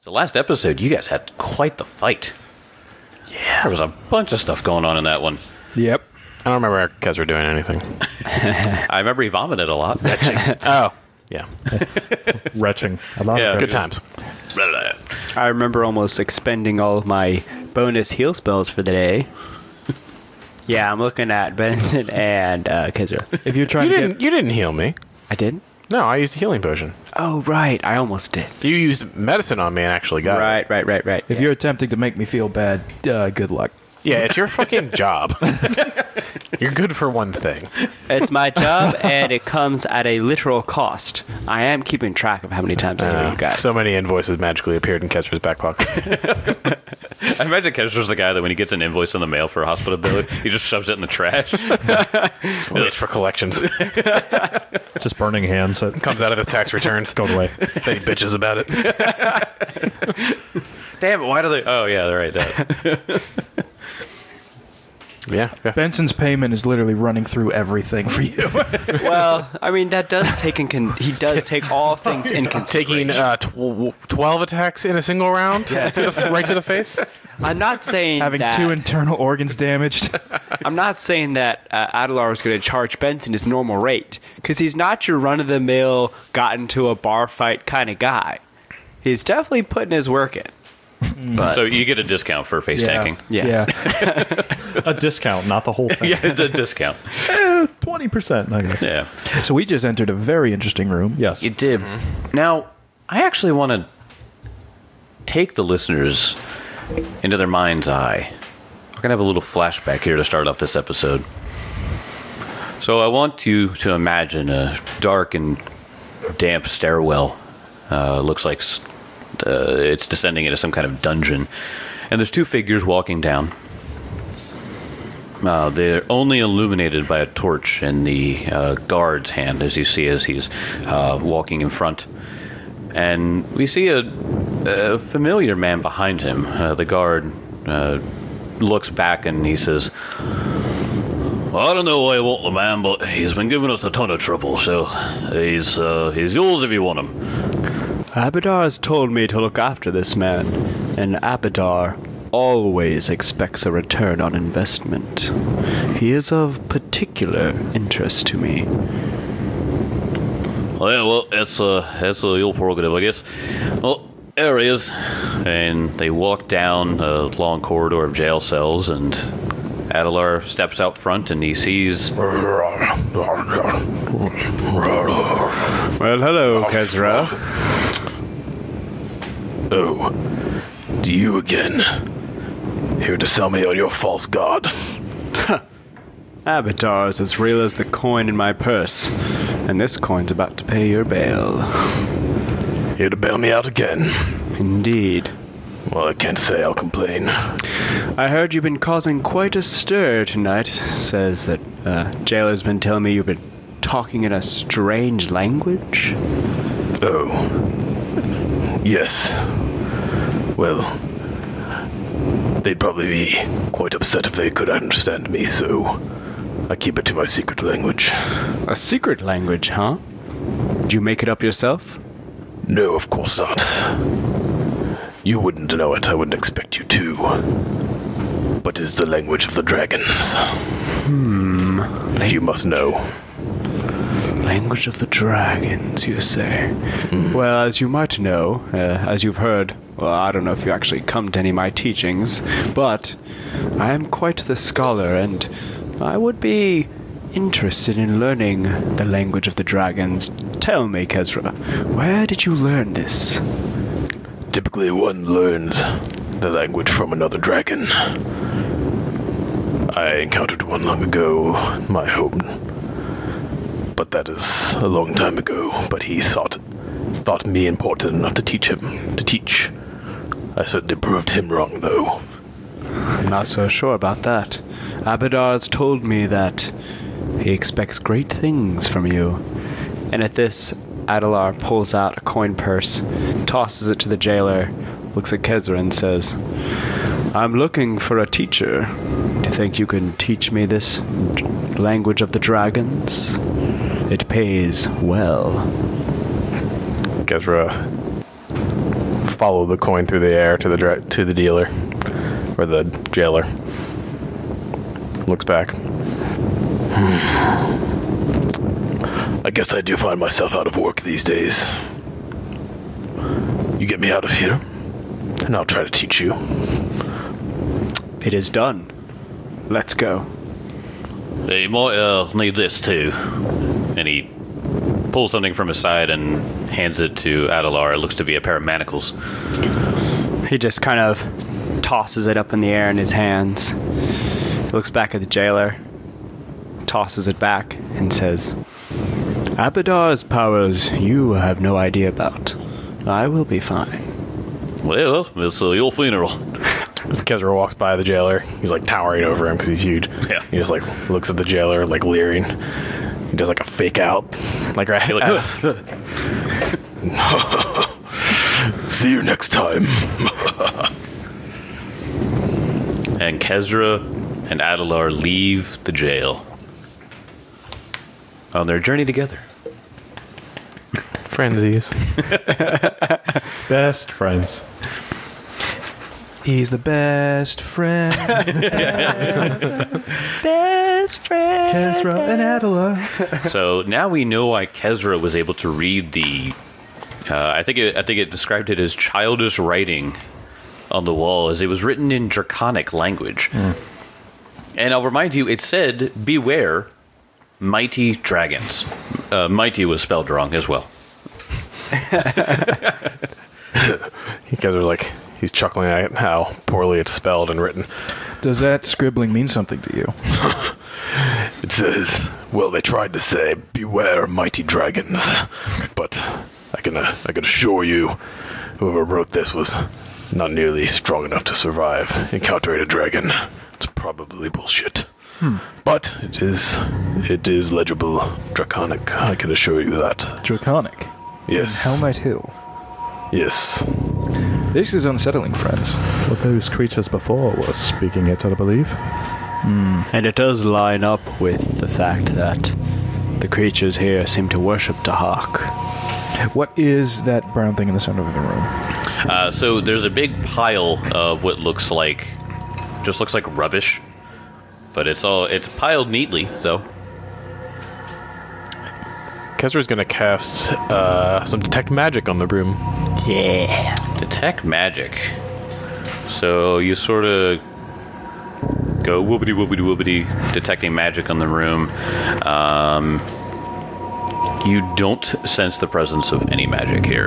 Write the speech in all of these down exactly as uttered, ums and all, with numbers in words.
the last episode, you guys had quite the fight. Yeah. There was a bunch of stuff going on in that one. Yep. I don't remember Kezra doing anything. I remember he vomited a lot. Oh, yeah. Retching. A lot Yeah. of Good retching. times. I remember almost expending all of my bonus heal spells for the day. Yeah, I'm looking at Benson and uh, Kezra. If you're trying You to didn't. get... You didn't heal me. I did? No, I used a healing potion. Oh, right. I almost did. You used medicine on me and actually got it. Right, right, right, right. If yeah. you're attempting to make me feel bad, uh, good luck. Yeah, it's your fucking job. You're good for one thing. It's my job, and it comes at a literal cost. I am keeping track of how many times I heal Uh, you guys. so many invoices magically appeared in Kezra's back pocket. I imagine Kezra's the guy that when he gets an invoice in the mail for a hospital bill, he just shoves it in the trash. It's for collections. Just burning hands. It Comes out of his tax returns. go away. Then he bitches about it. Damn it, why do they... Oh, yeah, they're right. That. Yeah. yeah. Benson's payment is literally running through everything for you. Well, I mean, that does take in con- he does take all things in consideration. Taking uh, tw- twelve attacks in a single round, Yeah. to the, right to the face. I'm not saying Having that. two internal organs damaged. I'm not saying that uh, Adelar is going to charge Benson his normal rate, because he's not your run-of-the-mill, got into a bar fight kind of guy. He's definitely putting his work in. But So you get a discount for face tanking. Yes. Yeah. A discount, not the whole thing. Yeah, the discount. Eh, twenty percent, I guess. Yeah. So we just entered a very interesting room. Yes. You did. Now, I actually want to take the listeners into their mind's eye. We're going to have a little flashback here to start off this episode. So I want you to imagine a dark and damp stairwell. Uh, looks like s- uh, it's descending into some kind of dungeon. And there's two figures walking down. Uh, they're only illuminated by a torch in the uh, guard's hand, as you see as he's uh, walking in front. And we see a, a familiar man behind him. Uh, the guard uh, looks back and he says, "Well, I don't know why I want the man, but he's been giving us a ton of trouble, so he's, uh, he's yours if you want him." Abadar has told me to look after this man, and Abadar always expects a return on investment. He is of particular interest to me. Well, yeah, well, that's, uh, that's uh, your prerogative, I guess. Well, there he is. And they walk down a long corridor of jail cells, and Adelar steps out front, and he sees... Well, hello, Kezra. Oh, do you again? Here to sell me on your false god? Abadar is as real as the coin in my purse, and this coin's about to pay your bail. Here to bail me out again? Indeed. Well, I can't say I'll complain. I heard you've been causing quite a stir tonight. Says that uh, jailer's been telling me you've been talking in a strange language. Oh. Yes. Well, they'd probably be quite upset if they could understand me, so I keep it to my secret language. A secret language, huh? Did you make it up yourself? No, of course not. You wouldn't know it, I wouldn't expect you to. But it's the language of the dragons. Hmm. If you must know. Language of the dragons, you say? Mm. Well, as you might know, uh, as you've heard, well, I don't know if you actually come to any of my teachings, but I am quite the scholar, and I would be interested in learning the language of the dragons. Tell me, Kezra, where did you learn this? Typically one learns the language from another dragon. I encountered one long ago in my home. But that is a long time ago, but he thought thought me important enough to teach him to teach. I certainly proved him wrong, though. I'm not so sure about that. Abadar's told me that he expects great things from you. And at this, Adelar pulls out a coin purse, tosses it to the jailer, looks at Kezra and says, "I'm looking for a teacher. Do you think you can teach me this d- language of the dragons? It pays well." Kezra follow the coin through the air to the dra- to the dealer or the jailer. Looks back. Hmm. I guess I do find myself out of work these days. You get me out of here, and I'll try to teach you. It is done. Let's go. They might uh, need this too. And he pulls something from his side and hands it to Adelar. It looks to be a pair of manacles. He just kind of tosses it up in the air in his hands. Looks back at the jailer, tosses it back, and says, Abadar's powers you have no idea about. I will be fine. Well, it's uh, your funeral. As Kezra walks by the jailer, he's like towering over him because he's huge. Yeah. He just like looks at the jailer, like leering. He does like a fake out, like right. Like, See you next time. and Kezra and Adelar leave the jail on their journey together. Frenzies. Best friends. He's the best friend. Best friend. Kezra and Adela. So now we know why Kezra was able to read the. Uh, I think it, I think it described it as childish writing on the wall, as it was written in Draconic language. Mm. And I'll remind you, it said, "Beware, mighty dragons." Uh, mighty was spelled wrong as well. You guys are like, he's chuckling at how poorly it's spelled and written. Does that scribbling mean something to you? It says, well, they tried to say, beware mighty dragons. But I can, uh, I can assure you, whoever wrote this was not nearly strong enough to survive encountering a dragon. It's probably bullshit. Hmm. But it is, it is legible Draconic, I can assure you that. Draconic? Yes. Helmite Hill. Yes. This is unsettling, friends. Well, those creatures before were speaking it, I believe. Mm. And it does line up with the fact that the creatures here seem to worship Dahak. What is that brown thing in the center of the room? Uh, so there's a big pile of what looks like, just looks like rubbish, but it's all it's piled neatly. So Kezra's gonna cast uh, some detect magic on the room. Yeah. Detect magic. So you sort of go whoopity whoopity whoopity, detecting magic on the room. Um, you don't sense the presence of any magic here.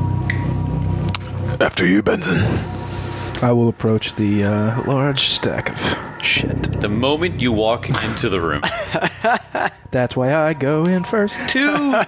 After you, Benson. I will approach the uh, large stack of shit. The moment you walk into the room, that's why I go in first. Two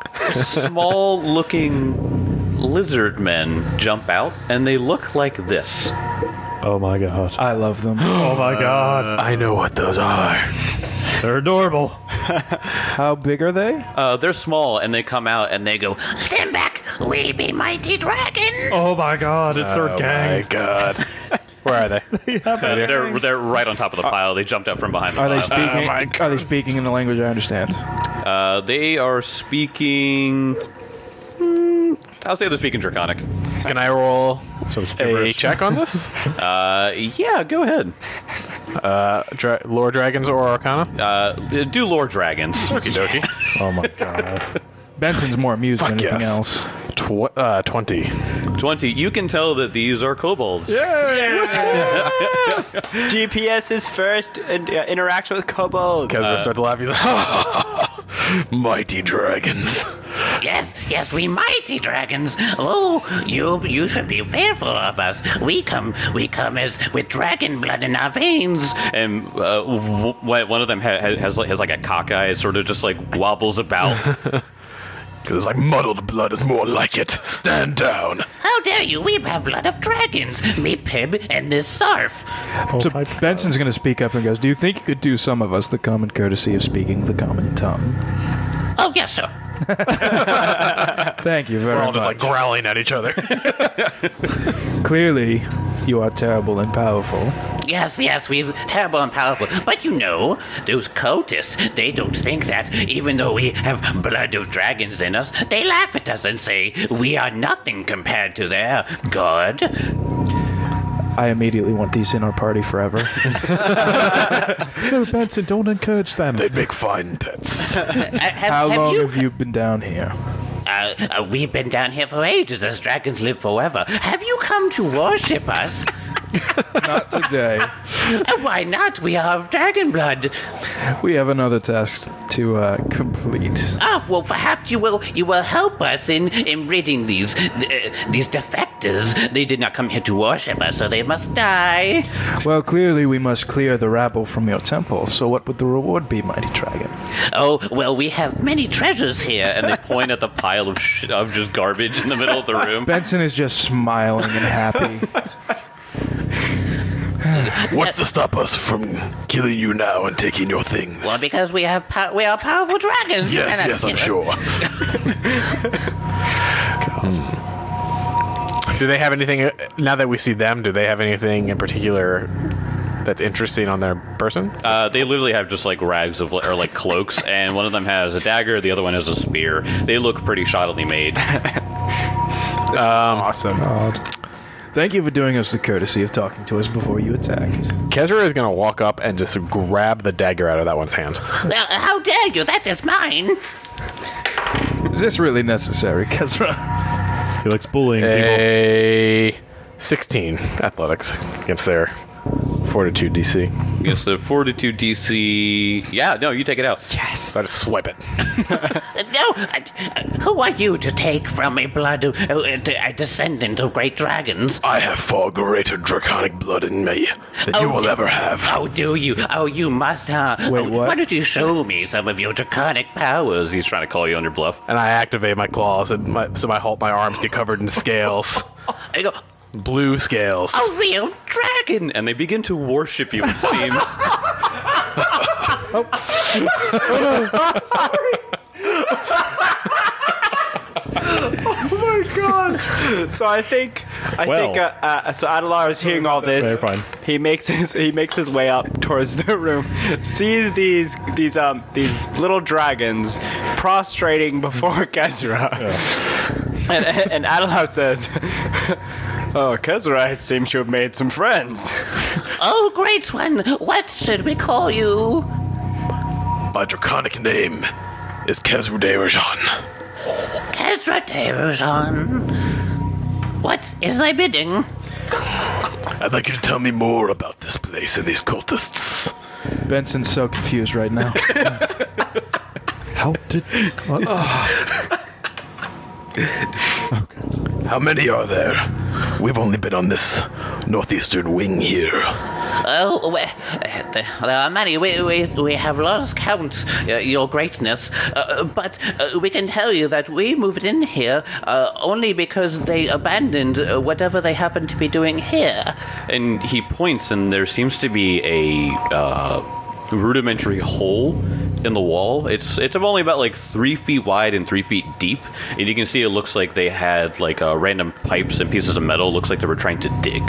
small-looking lizard men jump out, and they look like this. Oh my god. I love them. Oh my god. I know what those are. They're adorable. How big are they? Uh, they're small, and they come out, and they go, "Stand back! We be mighty dragon!" Oh my god, it's their Oh gang. my god. Where are they? Uh, they're they're right on top of the pile. They jumped up from behind the Are pile. they speaking? Are they speaking in a language I understand? Uh, they are speaking. Hmm, I'll say they're speaking Draconic. Can I roll So it's a gibberish. check on this? Uh, yeah, go ahead. Uh, dra- lore dragons or arcana? Uh, do lore dragons. Okie dokie. Oh my god. Benson's more amused than Fuck anything yes. else. Tw- uh, twenty. Twenty. You can tell that these are kobolds. G P S's first in- uh, interaction with kobolds. Kezra starts laughing. He's like, mighty dragons. Yes, yes, we mighty dragons. Oh, you you should be fearful of us. We come we come as with dragon blood in our veins. And uh, w- w- one of them ha- ha- has like has like a cockeye. It sort of just like wobbles about. Because it's like muddled blood is more like it. Stand down. How dare you? We have blood of dragons. Me, Pib, and this Sarf. Oh So my God. Benson's going to speak up and goes, "Do you think you could do some of us the common courtesy of speaking the common tongue?" Oh, yes, sir. Thank you very We're all much. just like growling at each other. Clearly, you are terrible and powerful. Yes, yes, we're terrible and powerful. But you know, those cultists, they don't think that. Even though we have blood of dragons in us, they laugh at us and say we are nothing compared to their god. I immediately want these in our party forever. No, Benson, don't encourage them. They'd make fine pets. Uh, have, How have long you, have you been down here? Uh, uh, we've been down here for ages, as dragons live forever. Have you come to worship us? Not today. Uh, why not? We are of dragon blood. We have another task to uh, complete. Ah, well, perhaps you will you will help us in, in ridding these uh, these defectors. They did not come here to worship us, so they must die. Well, clearly we must clear the rabble from your temple, so what would the reward be, mighty dragon? Oh, well, we have many treasures here. And they point at the pile of sh- of just garbage in the middle of the room. Benson is just smiling and happy. What's to stop us from killing you now and taking your things? Well, because we have pow- we are powerful dragons. You yes, cannot yes, I'm kill us. sure. Do they have anything, now that we see them, do they have anything in particular that's interesting on their person? Uh, they literally have just like rags of or like cloaks, and one of them has a dagger, the other one has a spear. They look pretty shoddily made. um, awesome. Thank you for doing us the courtesy of talking to us before you attacked. Kezra is going to walk up and just grab the dagger out of that one's hand. Well, how dare you? That is mine. Is this really necessary, Kezra? He likes bullying people. A sixteen athletics against their fortitude D C. Against the fortitude D C. Yeah, no, you take it out. So I just swipe it. Uh, no, uh, uh, who are you to take from a blood of, uh, a descendant of great dragons? I have far greater draconic blood in me than you Oh, will do- ever have. Oh, do you? Oh, you must, huh? Wait, Oh, what? Why don't you show me some of your draconic powers? He's trying to call you on your bluff. And I activate my claws, and my, so my, whole, my arms get covered in scales. I go, Blue scales. a real dragon. And they begin to worship you, it seems. So I think I Well. think uh, uh, so Adelar is hearing all this. Very fine. He makes his he makes his way up towards the room, sees these these um these little dragons prostrating before Kezra, and and Adelar says, "Oh, Kezra, it seems you have made some friends." Oh, great one. What should we call you? My draconic name is Kezru Derajan. Ezra Derazon. What is thy bidding? I'd like you to tell me more about this place and these cultists. Benson's so confused right now. How did... What? How many are there? We've only been on this northeastern wing here. Oh, we, uh, there are many. We, we, we have lost count, uh, your greatness. Uh, but uh, we can tell you that we moved in here uh, only because they abandoned uh, whatever they happened to be doing here. And he points, and there seems to be a uh, rudimentary hole in the wall. It's it's only about like three feet wide and three feet deep, and you can see it looks like they had like uh, random pipes and pieces of metal. Looks like they were trying to dig.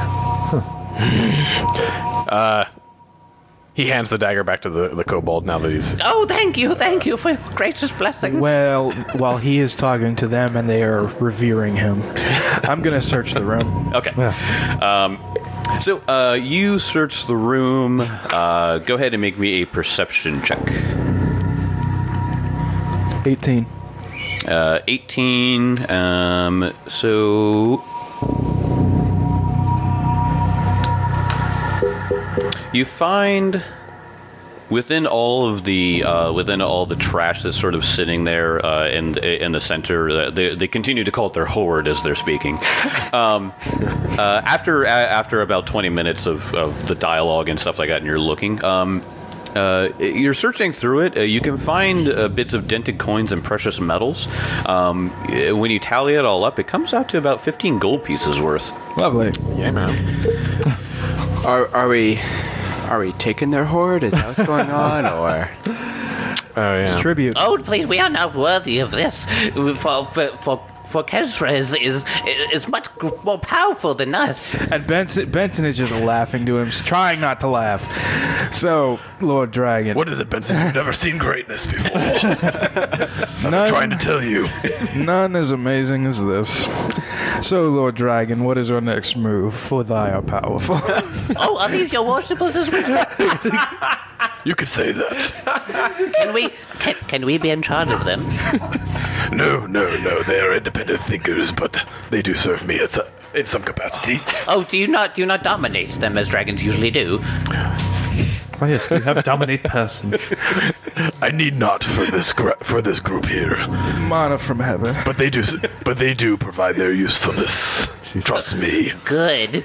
Uh, he hands the dagger back to the, the kobold now that he's... Oh, thank you, thank you for your gracious blessing. Well, while he is talking to them and they are revering him, I'm gonna search the room. Okay. Um, so uh, you search the room. Uh, go ahead and make me a perception check. eighteen. Uh, eighteen. Um, so you find within all of the uh, within all the trash that's sort of sitting there uh, in in the center. Uh, they they continue to call it their hoard as they're speaking. Um, uh, after a, after about twenty minutes of, of the dialogue and stuff like that, and you're looking. Um, Uh, you're searching through it. Uh, you can find uh, bits of dented coins and precious metals. Um, uh, when you tally it all up, it comes out to about fifteen gold pieces worth. Lovely. Yeah, man. Are are we are we taking their hoard? Is that what's going on, or? Oh, yeah. Tribute. Oh, please, we are not worthy of this. For, for, for, for Kezra is, is is much gr- more powerful than us. And Benson, Benson is just laughing to him, trying not to laugh. So, Lord Dragon. What is it, Benson? You've never seen greatness before. I'm None, trying to tell you. none as amazing as this. So, Lord Dragon, what is our next move? For thy are powerful. Oh, are these your worshippers as well? You could say that. Can we can, can we be in charge of them? No, no, no. They are independent thinkers, but they do serve me as a, in some capacity. Oh, do you not do you not dominate them as dragons usually do? Oh yes, you have dominate person. I need not for this gra- for this group here, Mana from heaven. but they do. s- But they do provide their usefulness. Trust me. Good.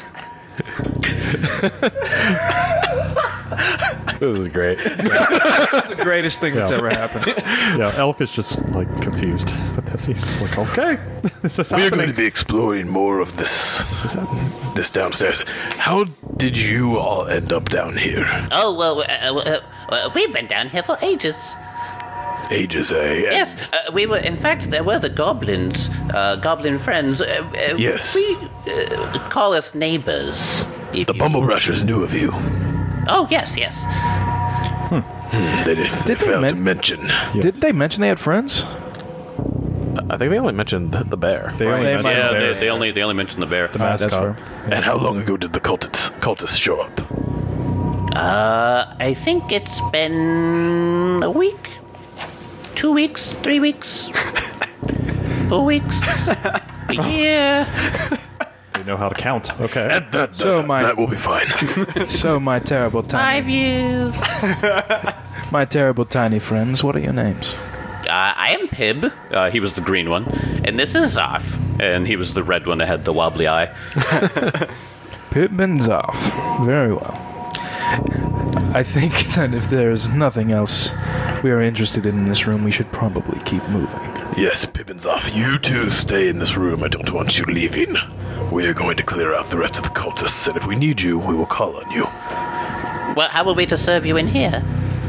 This is great. It's the greatest thing that's Yeah. ever happened. Yeah, Elk is just like confused. But that's, he's just like, okay, this is We are going happening. to be exploring more of this. This downstairs. How did you all end up down here? Oh well, uh, uh, uh, we've been down here for ages. Ages, eh? And Yes, uh, we were. In fact, there were the goblins, uh, goblin friends. Uh, uh, Yes. We uh, call us neighbors. if The you- Bumble Rushers knew of you. Oh yes, yes. They, did, they Did they failed to men- mention. Did they mention they had friends? I think they only mentioned the, the bear. They only They mentioned might- Yeah, the they, bear. they only they only mentioned the bear. The That's mascot. fair. And how long ago did the cultists, cultists show up? Uh, I think it's been a week, two weeks, three weeks, four weeks, a year. They know how to count. Okay. That, that, So that, my- that will be fine. So, my terrible Five tiny, years. my terrible tiny friends, what are your names? Uh, I am Pib. Uh, he was the green one, And this is Zarf. and he was the red one that had the wobbly eye. Pip and Zoff. Very well. I think that if there's nothing else we are interested in in this room, we should probably keep moving. Yes, Pippin's off. You two stay in this room. I don't want you leaving. We are going to clear out the rest of the cultists, and if we need you, we will call on you. Well, how are we to serve you in here?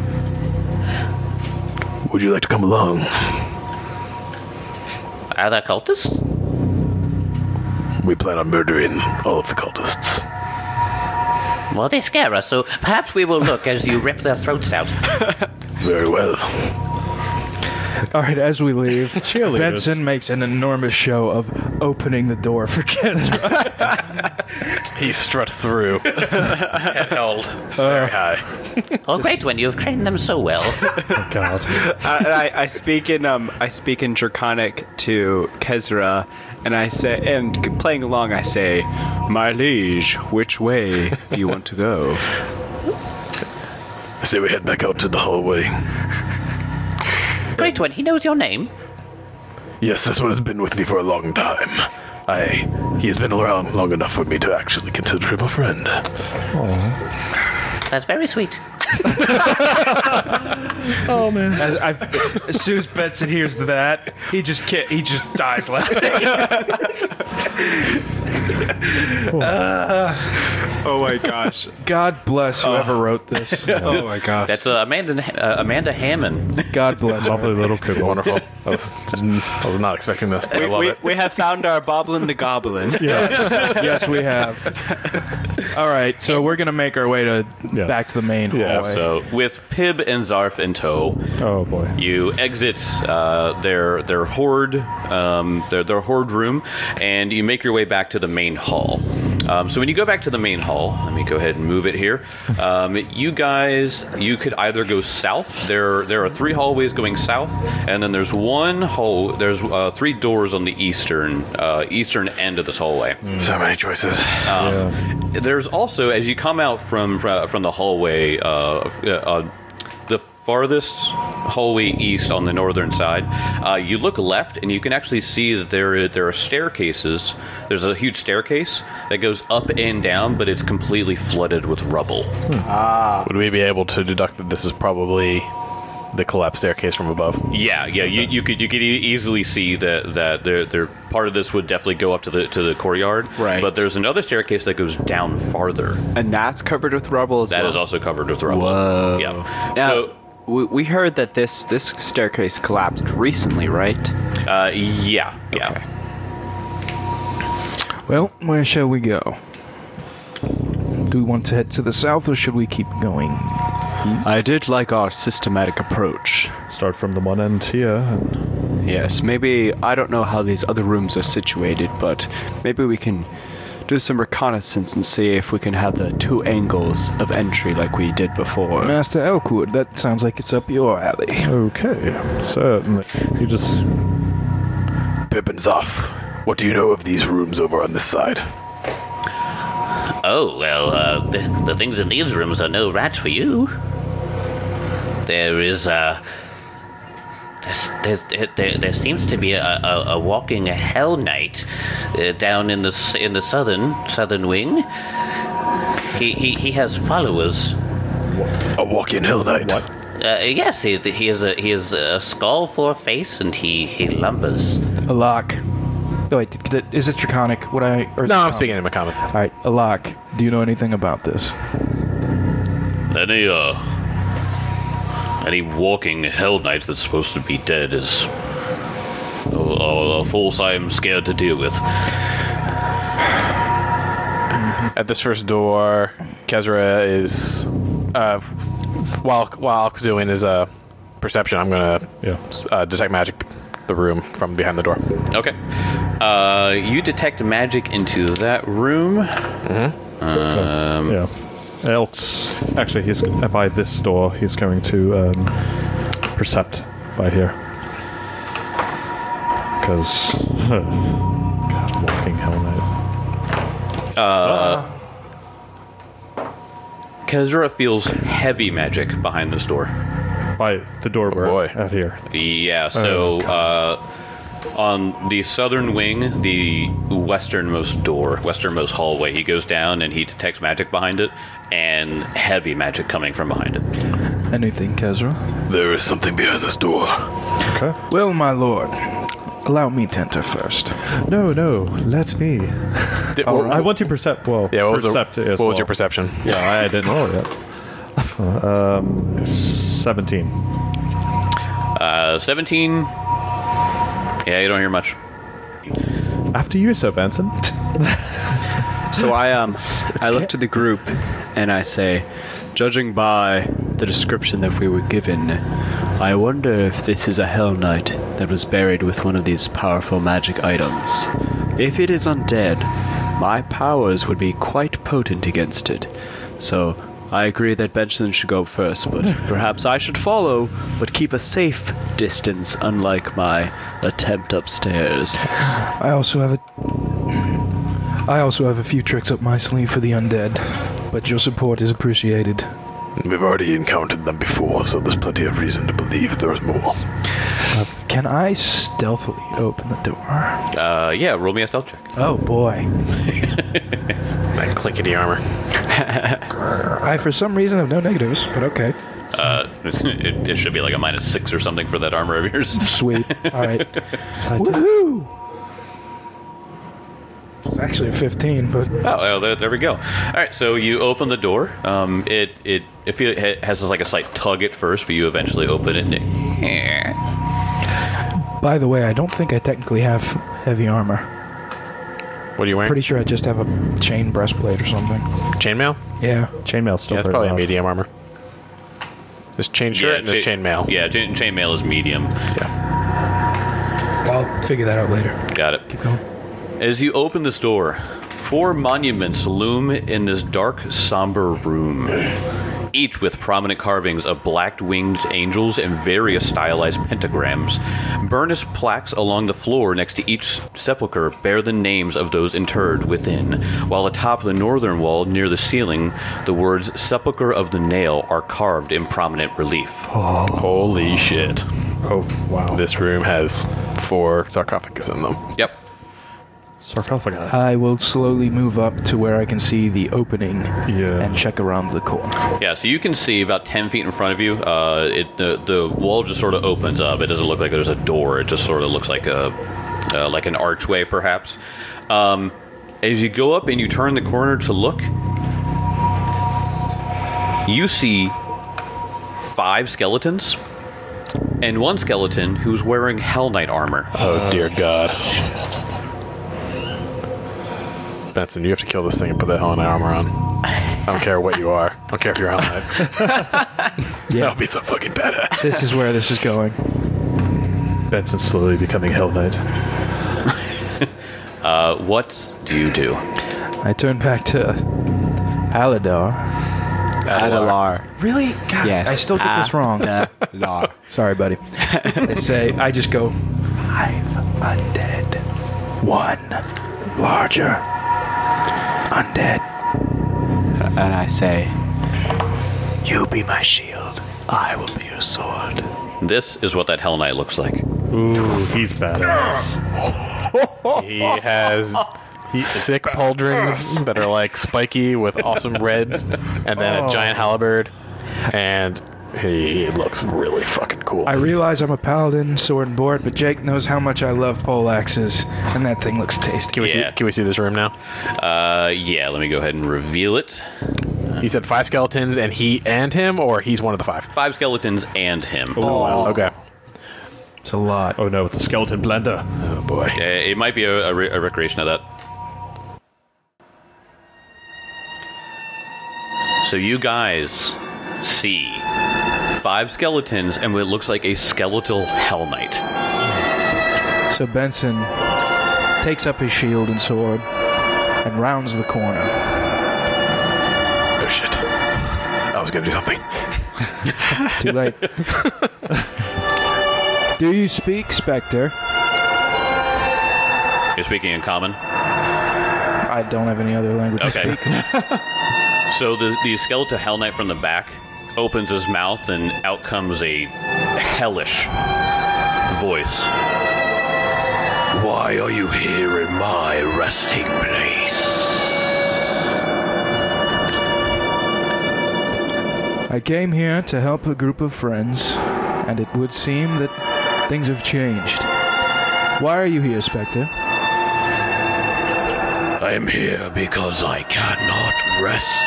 Would you like to come along? Are there cultists? We plan on murdering all of the cultists. Well, they scare us, so perhaps we will look as you rip their throats out. Very well. All right, as we leave, Cheerleaders. Benson makes an enormous show of opening the door for Kezra. He struts through. Held. Very high. Oh, great one! You've trained them so well. Oh, God. I, and I, I speak in um I speak in Draconic to Kezra, and I say, and playing along, I say, "My liege, which way do you want to go?" I say we head back out to the hallway. Great one. He knows your name. Yes, this one has been with me for a long time. I... He has been around long enough for me to actually consider him a friend. That's very sweet. Oh, man. As, I've, as soon as Benson hears that, he just ki- he just dies laughing. Oh my gosh! God bless whoever wrote this. Oh my god! That's uh, Amanda uh, Amanda Hammond. God bless her. Lovely little kid. Wonderful. I was, I was not expecting this, but I We, love we, it. we have found our Boblin the Goblin. Yes. Yes, we have. All right, so we're gonna make our way to Yes. back to the main Yeah, hallway. So with Pib and Zarf in tow, Oh, boy. you exit uh, their their horde um, their their horde room, and you make your way back to the main hall. Um, so when you go back to the main hall, let me go ahead and move it here. Um, you guys, you could either go south. There there are three hallways going south, and then there's one hall. There's uh, three doors on the eastern uh, eastern end of this hallway. So many choices. Um, There's also, as you come out from fr- from the hallway, uh, uh, the farthest hallway east on the northern side, uh, you look left and you can actually see that there there are staircases. There's a huge staircase that goes up and down, but it's completely flooded with rubble. Would we be able to deduct that this is probably the collapsed staircase from above? Yeah, yeah, you, you could you could e- easily see that that there there part of this would definitely go up to the to the courtyard. Right. But there's another staircase that goes down farther. And that's covered with rubble as That well. is also covered with rubble. Whoa. Yeah. Now- so we, we heard that this this staircase collapsed recently, right? Uh, yeah, yeah. Okay. Well, where shall we go? Do we want to head to the south, or should we keep going? I did like our systematic approach. Start from the one end here. And Yes, maybe, I don't know how these other rooms are situated, but maybe we can do some reconnaissance and see if we can have the two angles of entry like we did before. Master Elkwood, that sounds like it's up your alley. okay, certainly. You just Pippin's off. What do you know of these rooms over on this side? Oh, well, uh, the, the things in these rooms are no match for you. There is, uh... There, there, there, there seems to be a, a, a walking Hell Knight uh, down in the s- in the southern southern wing. He he, he has followers. A walk-in Hell Knight. what? Uh, yes, he, he has a he has a skull for a face, and he, he lumbers. Alak. Oh, wait, did- did- is it Draconic? What I... Or is No, it I'm common? speaking in common. All right, Alak, do you know anything about this? Any, uh... Any walking Hell Knight that's supposed to be dead is... A, a, a force I'm scared to deal with. At this first door, Kezra is, uh, while while Alk's doing his uh, perception, I'm gonna Yeah. uh, detect magic the room from behind the door. Okay. Uh, you detect magic into that room. Um, yeah. Elk's actually he's by this door. He's going to um, percept by here because God, walking Hell Knight. Kezra feels heavy magic behind this door. By the door we're boy. at here. Yeah, so uh, on the southern wing, the westernmost door, westernmost hallway, he goes down and he detects magic behind it, and heavy magic coming from behind it. Anything, Kezra? There is something behind this door. Okay. Well, my lord, allow me to enter first. No, no, let me. Did- Oh, what- I want to percept. Well, yeah, what was, the, percept what as was well. your perception? Yeah, I didn't roll yet. um, seventeen. Uh, seventeen. Yeah, you don't hear much. After you, Sir Benson. So I um I look to the group and I say, judging by the description that we were given, I wonder if this is a Hell Knight that was buried with one of these powerful magic items. If it is undead, my powers would be quite potent against it. So I agree that Benson should go first, but perhaps I should follow, but keep a safe distance, unlike my attempt upstairs. I also have a... I also have a few tricks up my sleeve for the undead, but your support is appreciated. We've already encountered them before, so there's plenty of reason to believe there's more. Can I stealthily open the door? Uh, yeah, roll me a stealth check. Oh boy. That clickety armor. I, for some reason, have no negatives, but okay. Uh, it, it should be like a minus six or something for that armor of yours. Sweet. All right. Woohoo! It's actually a fifteen, but Oh, well, there, there we go. All right, so you open the door. Um, it it it, feel, it has this, like a slight tug at first, but you eventually open it. And it by the way, I don't think I technically have heavy armor. What are you wearing? Pretty sure I just have a chain breastplate or something. Chainmail? Yeah. Chainmail's still Yeah, it's very probably a loud. medium armor. This chain shirt and this cha- chainmail. Yeah, chain, chainmail is medium. I'll figure that out later. Got it. Keep going. As you open this door, four monuments loom in this dark, somber room, each with prominent carvings of black-winged angels and various stylized pentagrams. Burnished plaques along the floor next to each sepulchre bear the names of those interred within, while atop the northern wall near the ceiling, the words Sepulchre of the Nail are carved in prominent relief. Holy shit. Oh, wow. This room has four sarcophagus in them. Yep. Sarcophagi. I will slowly move up to where I can see the opening Yeah. and check around the corner. Yeah, so you can see about ten feet in front of you. Uh, it the the wall just sort of opens up. It doesn't look like there's a door. It just sort of looks like a uh, like an archway, perhaps. Um, as you go up and you turn the corner to look, you see five skeletons, and one skeleton who's wearing Hell Knight armor. Oh, dear God. Benson, you have to kill this thing and put that Hell Knight armor on. I don't care what you are. I don't care if you're Hell Knight. Yeah, That'll be so fucking badass. this is where this is going. Benson slowly becoming Hell Knight. Uh, what do you do? I turn back to Aladar. Adelar. Really? God, Yes. I still get this wrong. Adelar. Sorry, buddy. I say, I just go, five undead, one larger undead. And I say, You be my shield. I will be your sword. This is what that Hell Knight looks like. Ooh, he's badass. He has sick pauldrons that are like spiky with awesome red, and then a giant halberd, and he looks really fucking cool. I realize I'm a paladin, sword and board, but Jake knows how much I love poleaxes, and that thing looks tasty. Can we Yeah. see? Can we see this room now? Uh, yeah, let me go ahead and reveal it. He said five skeletons, and he and him, or he's one of the five. Five skeletons and him. Oh, wow. Okay. It's a lot. Oh no, it's a skeleton blender. Oh boy. Uh, it might be a, a, re- a recreation of that. So you guys see five skeletons and what looks like a skeletal Hell Knight. So Benson takes up his shield and sword and rounds the corner. Oh shit. I was gonna do something. Too late. Do you speak, Spectre? You're speaking in common. I don't have any other language Okay. to speak. So the, the skeletal Hell Knight from the back opens his mouth and out comes a hellish voice. Why are you here in my resting place? I came here to help a group of friends, and it would seem that things have changed. Why are you here, Spectre? I am here because I cannot rest.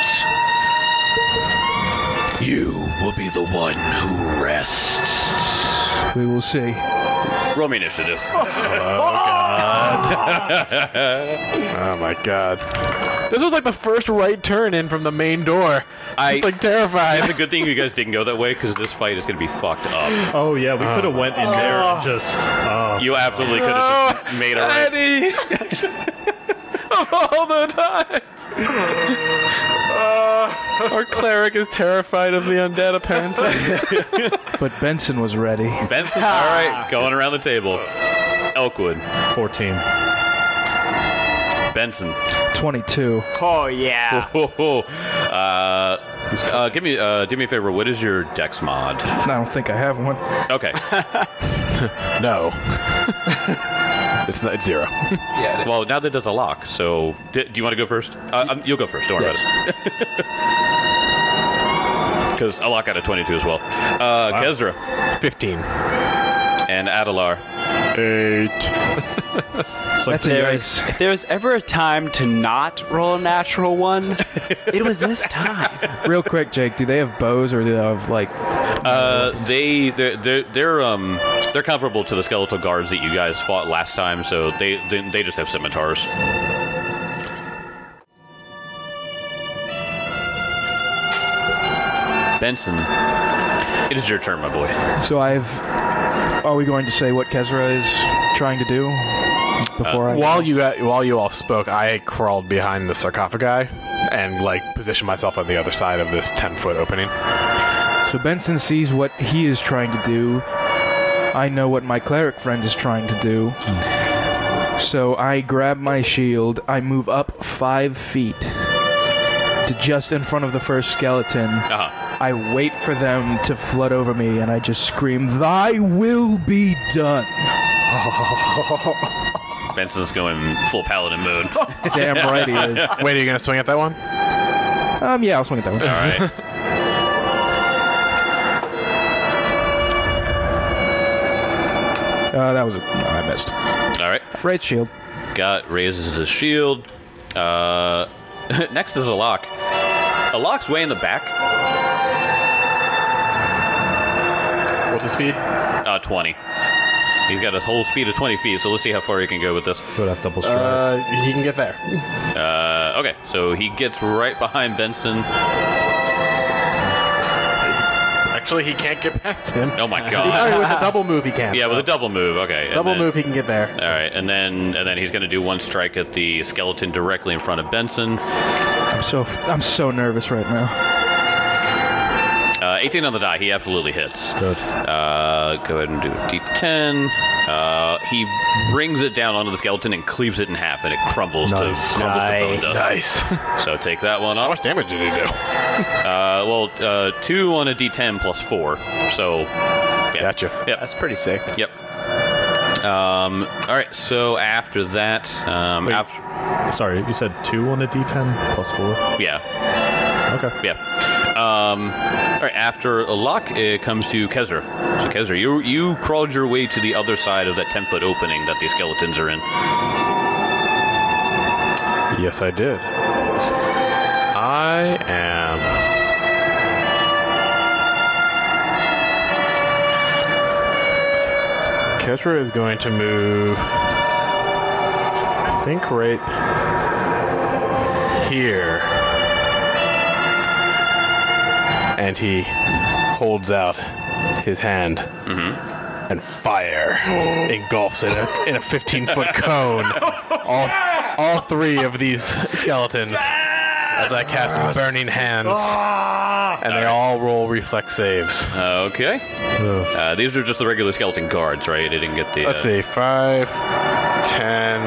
You will be the one who rests. We will see. Roll me initiative. Oh my god. This was like the first right turn in from the main door. I- I'm like terrified. It's a good thing you guys didn't go that way because this fight is going to be fucked up. Oh yeah, we could have went in there and just. Oh. You absolutely could have just made a right. Eddie! Of all the times! Our cleric is terrified of the undead, apparently. But Benson was ready. Benson, all right, going around the table. Elkwood, fourteen. Benson. twenty-two. oh yeah. Oh, oh, oh. Uh, uh, give me, uh, do me a favor. What is your Dex mod? I don't think I have one. Okay. No. It's not, it's zero. Well, now that does a lock. So, d- do you want to go first? Uh, um, you'll go first. Don't worry about it. Because I lock out at twenty-two as well. Uh, Wow. Kezra fifteen. and Adelar. Eight. It's like That's a There's, nice. if there was ever a time to not roll a natural one, it was this time. Real quick, Jake, do they have bows or do they have, like... Uh, they they're, they're they're um they're comparable to the skeletal guards that you guys fought last time. So they they, they just have scimitars. Benson, it is your turn, my boy. So I've... Are we going to say what Kezra is trying to do before I... While you got, while you all spoke, I crawled behind the sarcophagi and like positioned myself on the other side of this ten foot opening. So Benson sees what he is trying to do. I know what my cleric friend is trying to do. So I grab my shield. I move up five feet to just in front of the first skeleton. Uh-huh. I wait for them to flood over me, and I just scream, "Thy will be done." Benson's going full paladin mode. Damn right he is. Wait, are you gonna swing at that one? Um, yeah, I'll swing at that one. All right. Uh, that was a... No, I missed. All right. Right shield. Got raises his shield. Uh, next is a lock. A lock's way in the back. What's his speed? Uh, twenty. He's got a whole speed of twenty feet, so let's see how far he can go with this. Would have double stride. Uh, he can get there. Uh, okay, so he gets right behind Benson. Actually, he can't get past him. Oh my Oh, god. with a double move, he can. Yeah, with a double move. Okay. and double then- move, he can get there. All right, and then and then he's going to do one strike at the skeleton directly in front of Benson. I'm so I'm so nervous right now. Uh, eighteen on the die. He absolutely hits. Good. Uh, go ahead and do a D ten. Uh, he brings it down onto the skeleton and cleaves it in half, and it crumbles Nice. to crumbles to bone Nice. dust. Nice. So take that one How off. much damage did he do? Uh, well, uh, two on a D ten plus four. So, yeah. Gotcha. Yep. That's pretty sick. Yep. Um, all right. So after that, um, Wait. after Sorry, you said two on a D ten plus four? yeah, Okay. yeah. Um, all right. After a lock, it comes to Kezra. So Kezra, you you crawled your way to the other side of that ten foot opening that the skeletons are in. Yes, I did. I am. Ketra is going to move. I think right here. And he holds out his hand. And fire engulfs in a in a fifteen foot cone all all three of these skeletons as I cast burning hands, and they all roll reflex saves. Okay. Uh, these are just the regular skeleton guards, right? They didn't get the. Let's uh, see, five, ten.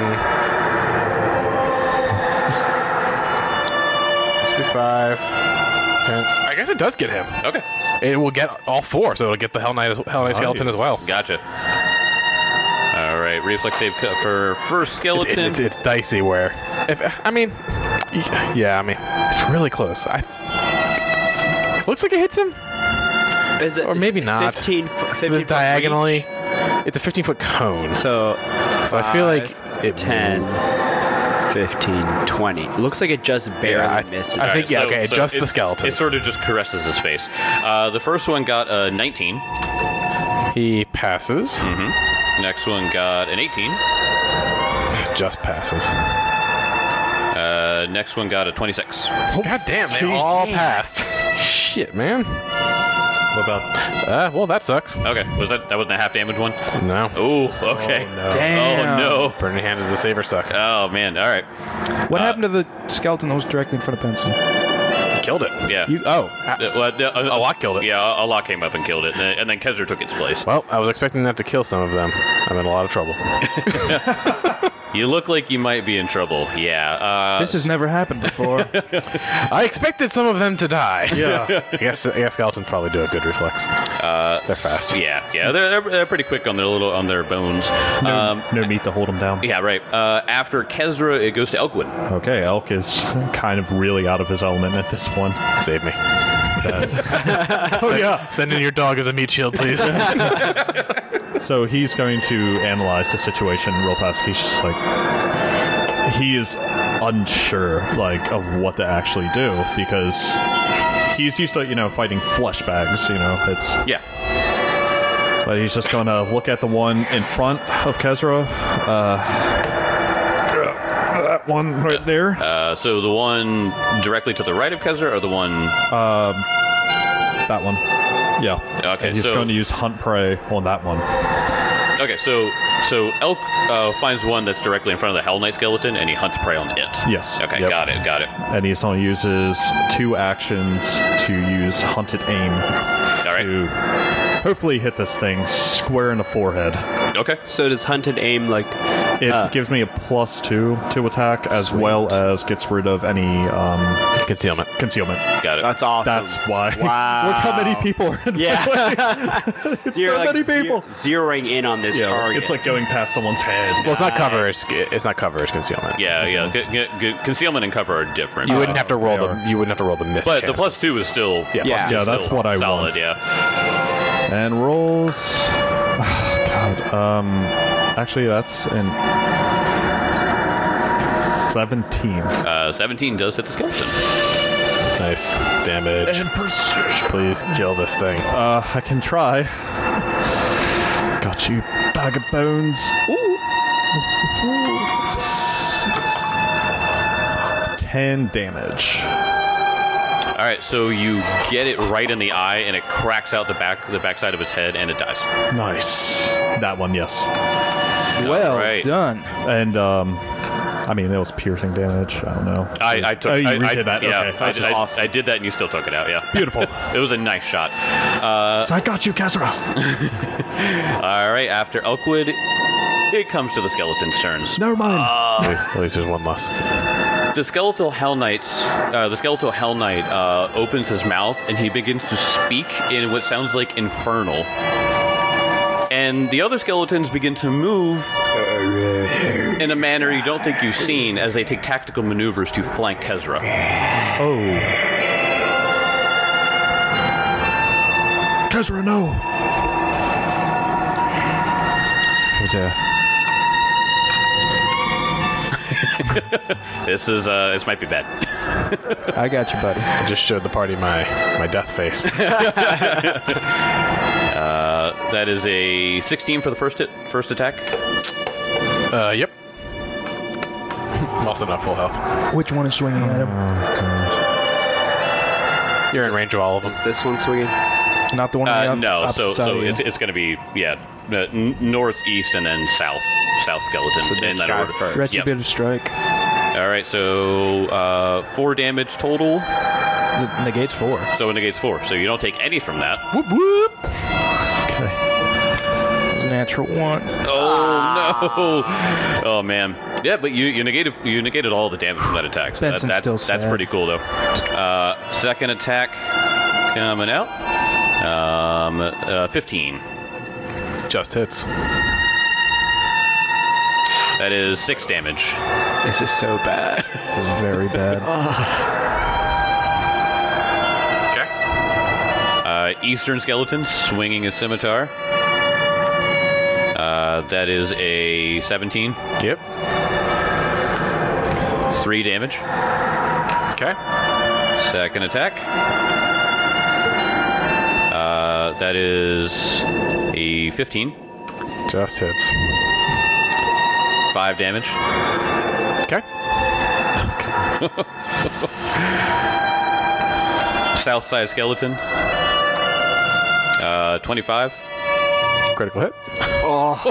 Let's be five, ten. I guess it does get him. Okay. It will get all four, so it'll get the Hell Knight, as, Hell Knight skeleton as well. Gotcha. All right. Reflex save cut for first skeleton. It's, it's, it's dicey where, if I mean, yeah, I mean, it's really close. I looks like it hits him, Is it or maybe not. fifteen, f- Is fifteen it diagonally? It's a fifteen foot cone, so, So, I feel like it ten, fifteen, twenty. Looks like it just barely Yeah, I- misses. I think- yeah, okay, just the it- skeletons. It sort of just caresses his face. Uh, the first one got a nineteen. he passes. Next one got an eighteen. Just passes. Uh, next one got a twenty-six. God damn, they all passed. Shit, man. What about Uh, well, that sucks. Okay, was that that wasn't a half damage one? No. Oh, okay. Damn. Oh no. Burning Hand is the saver suck. Oh man. All right. What Uh, happened to the skeleton that was directly in front of Benson? Killed it. Yeah. You oh, Uh, well, the- uh, A lot killed it. Yeah, a, a lot came up and killed it, and then, and then Kezra took its place. Well, I was expecting that to kill some of them. I'm in a lot of trouble. You look like you might be in trouble. Yeah. Uh, this has never happened before. I expected some of them to die. yeah? I guess, I guess skeletons probably do a good reflex. uh, They're fast. Yeah, yeah, they're, they're they're pretty quick on their little on their bones. Um, No meat to hold them down. yeah, right. Uh, after Kezra, it goes to Elkwood. Okay, Elk is kind of really out of his element at this one. Save me. Oh yeah. Send in your dog as a meat shield, please. So he's going to analyze the situation real fast. He's just like, he is unsure, like, of what to actually do because he's used to, you know, fighting flesh bags. You know, it's. Yeah. But he's just going to look at the one in front of Kezra. Uh, that one right there. Uh, so the one directly to the right of Kezra, or the one? That one. Yeah. Okay, And he's so- going to use Hunt Prey on that one. Okay, so so Elk uh, finds one that's directly in front of the Hell Knight skeleton, and he hunts prey on it. Yes. Okay, Yep. got it, got it. And he only uses two actions to use Hunted Aim All right. to hopefully hit this thing square in the forehead. Okay. So does hunted aim like It Uh, gives me a plus two to attack, as Sweet. well as gets rid of any um, Concealment. concealment. Got it. that's awesome. That's why. Wow. Look how many people are in Yeah. It's You're so like many ze- people. zeroing in on this Yeah, target. it's like going past someone's head. Well, it's not cover. Nice. It's, it's not cover. It's concealment. Yeah, yeah. G- g- g- concealment and cover are different. You wouldn't have to roll they the. are. You wouldn't have to roll the miss. but the chance. plus two is still. Yeah, Yeah. plus two Yeah, is that's still what I solid. want. Yeah. And rolls. God. Um. Actually, that's an seventeen. Uh, seventeen does hit the skeleton. Nice damage. And precision. Please kill this thing. Uh, I can try. Got you, bag of bones. Ooh. Ten damage. All right, so you get it right in the eye, and it cracks out the back, the backside of his head, and it dies. Nice. That one, yes. Well right. done. And um, I mean, it was piercing damage. I don't know. I, I took. Oh, you I, redid I, that. Yeah, Okay. I, That's I, awesome. I did that, and you still took it out. Yeah, Beautiful. it was a nice shot. Uh, So I got you, Casserole. all right, after Elkwood, it comes to the skeleton's turns. Never mind. At least there's one less. The skeletal Hell Knights, uh, the skeletal Hell Knight uh, opens his mouth and he begins to speak in what sounds like infernal. And the other skeletons begin to move in a manner you don't think you've seen as they take tactical maneuvers to flank Kezra. oh. Kezra, no. Who's there? This is uh, this might be bad. I got you, buddy. I just showed the party my, my death face. Uh, that is a sixteen for the first hit, first attack. uh, yep. Also not full health. Which one is swinging at him? You're in range of all of them. Is this one swinging? Not the one on the Uh, op- no, opposite so side so of you. it's, it's going to be yeah, uh, n- northeast and then south, south skeleton So in this that guy order. first. Retributive strike. All right, so uh, four damage total. It negates four. So it negates four. So you don't take any from that. Whoop whoop. Okay. It's a natural one. Oh no! Oh man. Yeah, but you, you negated you negated all the damage from that attack. So that, Benson's that's still that's sad. pretty cool though. Uh, second attack coming out. Um, uh, fifteen. Just hits. That is six damage. This is so bad. This is very bad. Uh, Eastern skeleton swinging his scimitar. Uh, that is a seventeen. Yep. Three damage. Okay. Second attack. Uh, that is a fifteen. Just hits. Five damage. Okay. South side skeleton. Uh, twenty-five. Critical hit. Oh.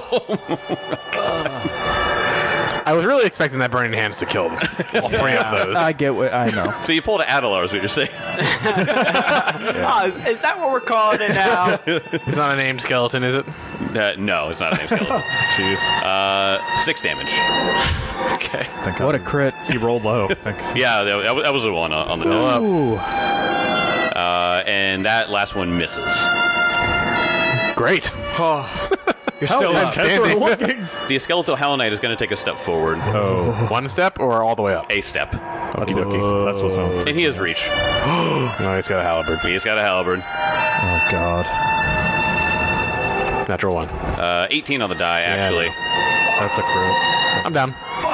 I was really expecting that burning hands to kill them. All three of those. I get what I know. So you pulled an Adelar, is what you're saying. Oh, is, is that what we're calling it now? It's not a named skeleton, is it? Uh, no, it's not a name skeleton. Jeez. Uh, six damage. Okay. Thank What a God. crit. He rolled low. I think. Yeah, that, that was- that was the one on on the Still die. up. Ooh. Uh, and that last one misses. Great. You're still up. Standing. looking. The skeletal Hell Knight is going to take a step forward. Oh. One step or all the way up? A step. That's, what's, that's what's on. And he has reach. No, he's got a halberd. He's got a halberd. Oh God. Natural one. Uh, eighteen on the die, actually. That's a crit. I'm down.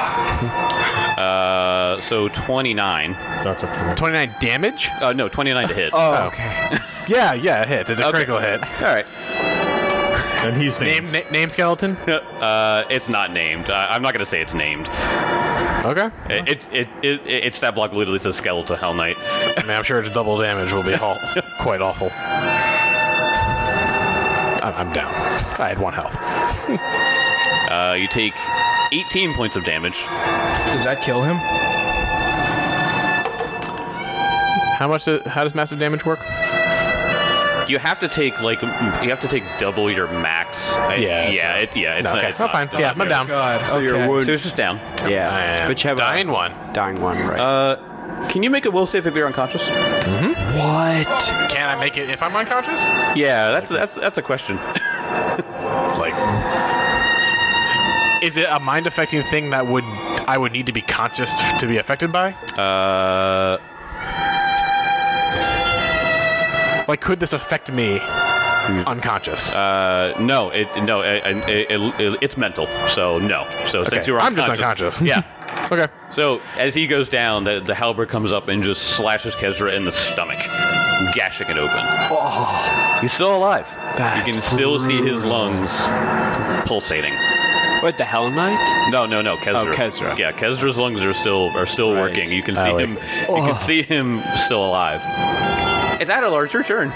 Uh, so twenty-nine. That's a crit. twenty-nine damage? Uh, no, twenty-nine to hit. Oh, okay. Yeah, yeah, it hits. It's a Okay. critical hit. All right. And he's named. Name, na- name skeleton? Uh, it's not named. I, I'm not going to say it's named. Okay. It, it, it, it, its stat block literally says skeletal Hell Knight. I mean, I'm sure its double damage will be all, quite awful. I'm, I'm down. I had one health. Uh, you take eighteen points of damage. Does that kill him? How much? Do, how does massive damage work? You have to take like you have to take double your max. I- Yeah, it's yeah, not- it, yeah. It's No, not, okay. it's Oh, not- fine. not Yeah, I'm fair. down. God. So your okay. wound. So it's just down. Yeah. I am But you have dying a one. dying one, right? Uh, can you make a will save if you're unconscious? what? Can I make it if I'm unconscious? Yeah, that's that's that's a question. Like, is it a mind affecting thing that would I would need to be conscious to be affected by? Uh, Like, could this affect me unconscious? uh, no, it no, it, it, it, it, it's mental. So no. So since you're I'm just unconscious, unconscious. yeah. Okay. So as he goes down, the, the halberd comes up and just slashes Kezra in the stomach, gashing it open. Oh, he's still alive. That's you can still see his lungs pulsating. What, the Hell Knight? No, no, no, Kezra. Oh, Kezra. Yeah, Kezra's lungs are still are still Right. working. You can see Alec. him. You can see him still alive. It's Adelar, it's your turn.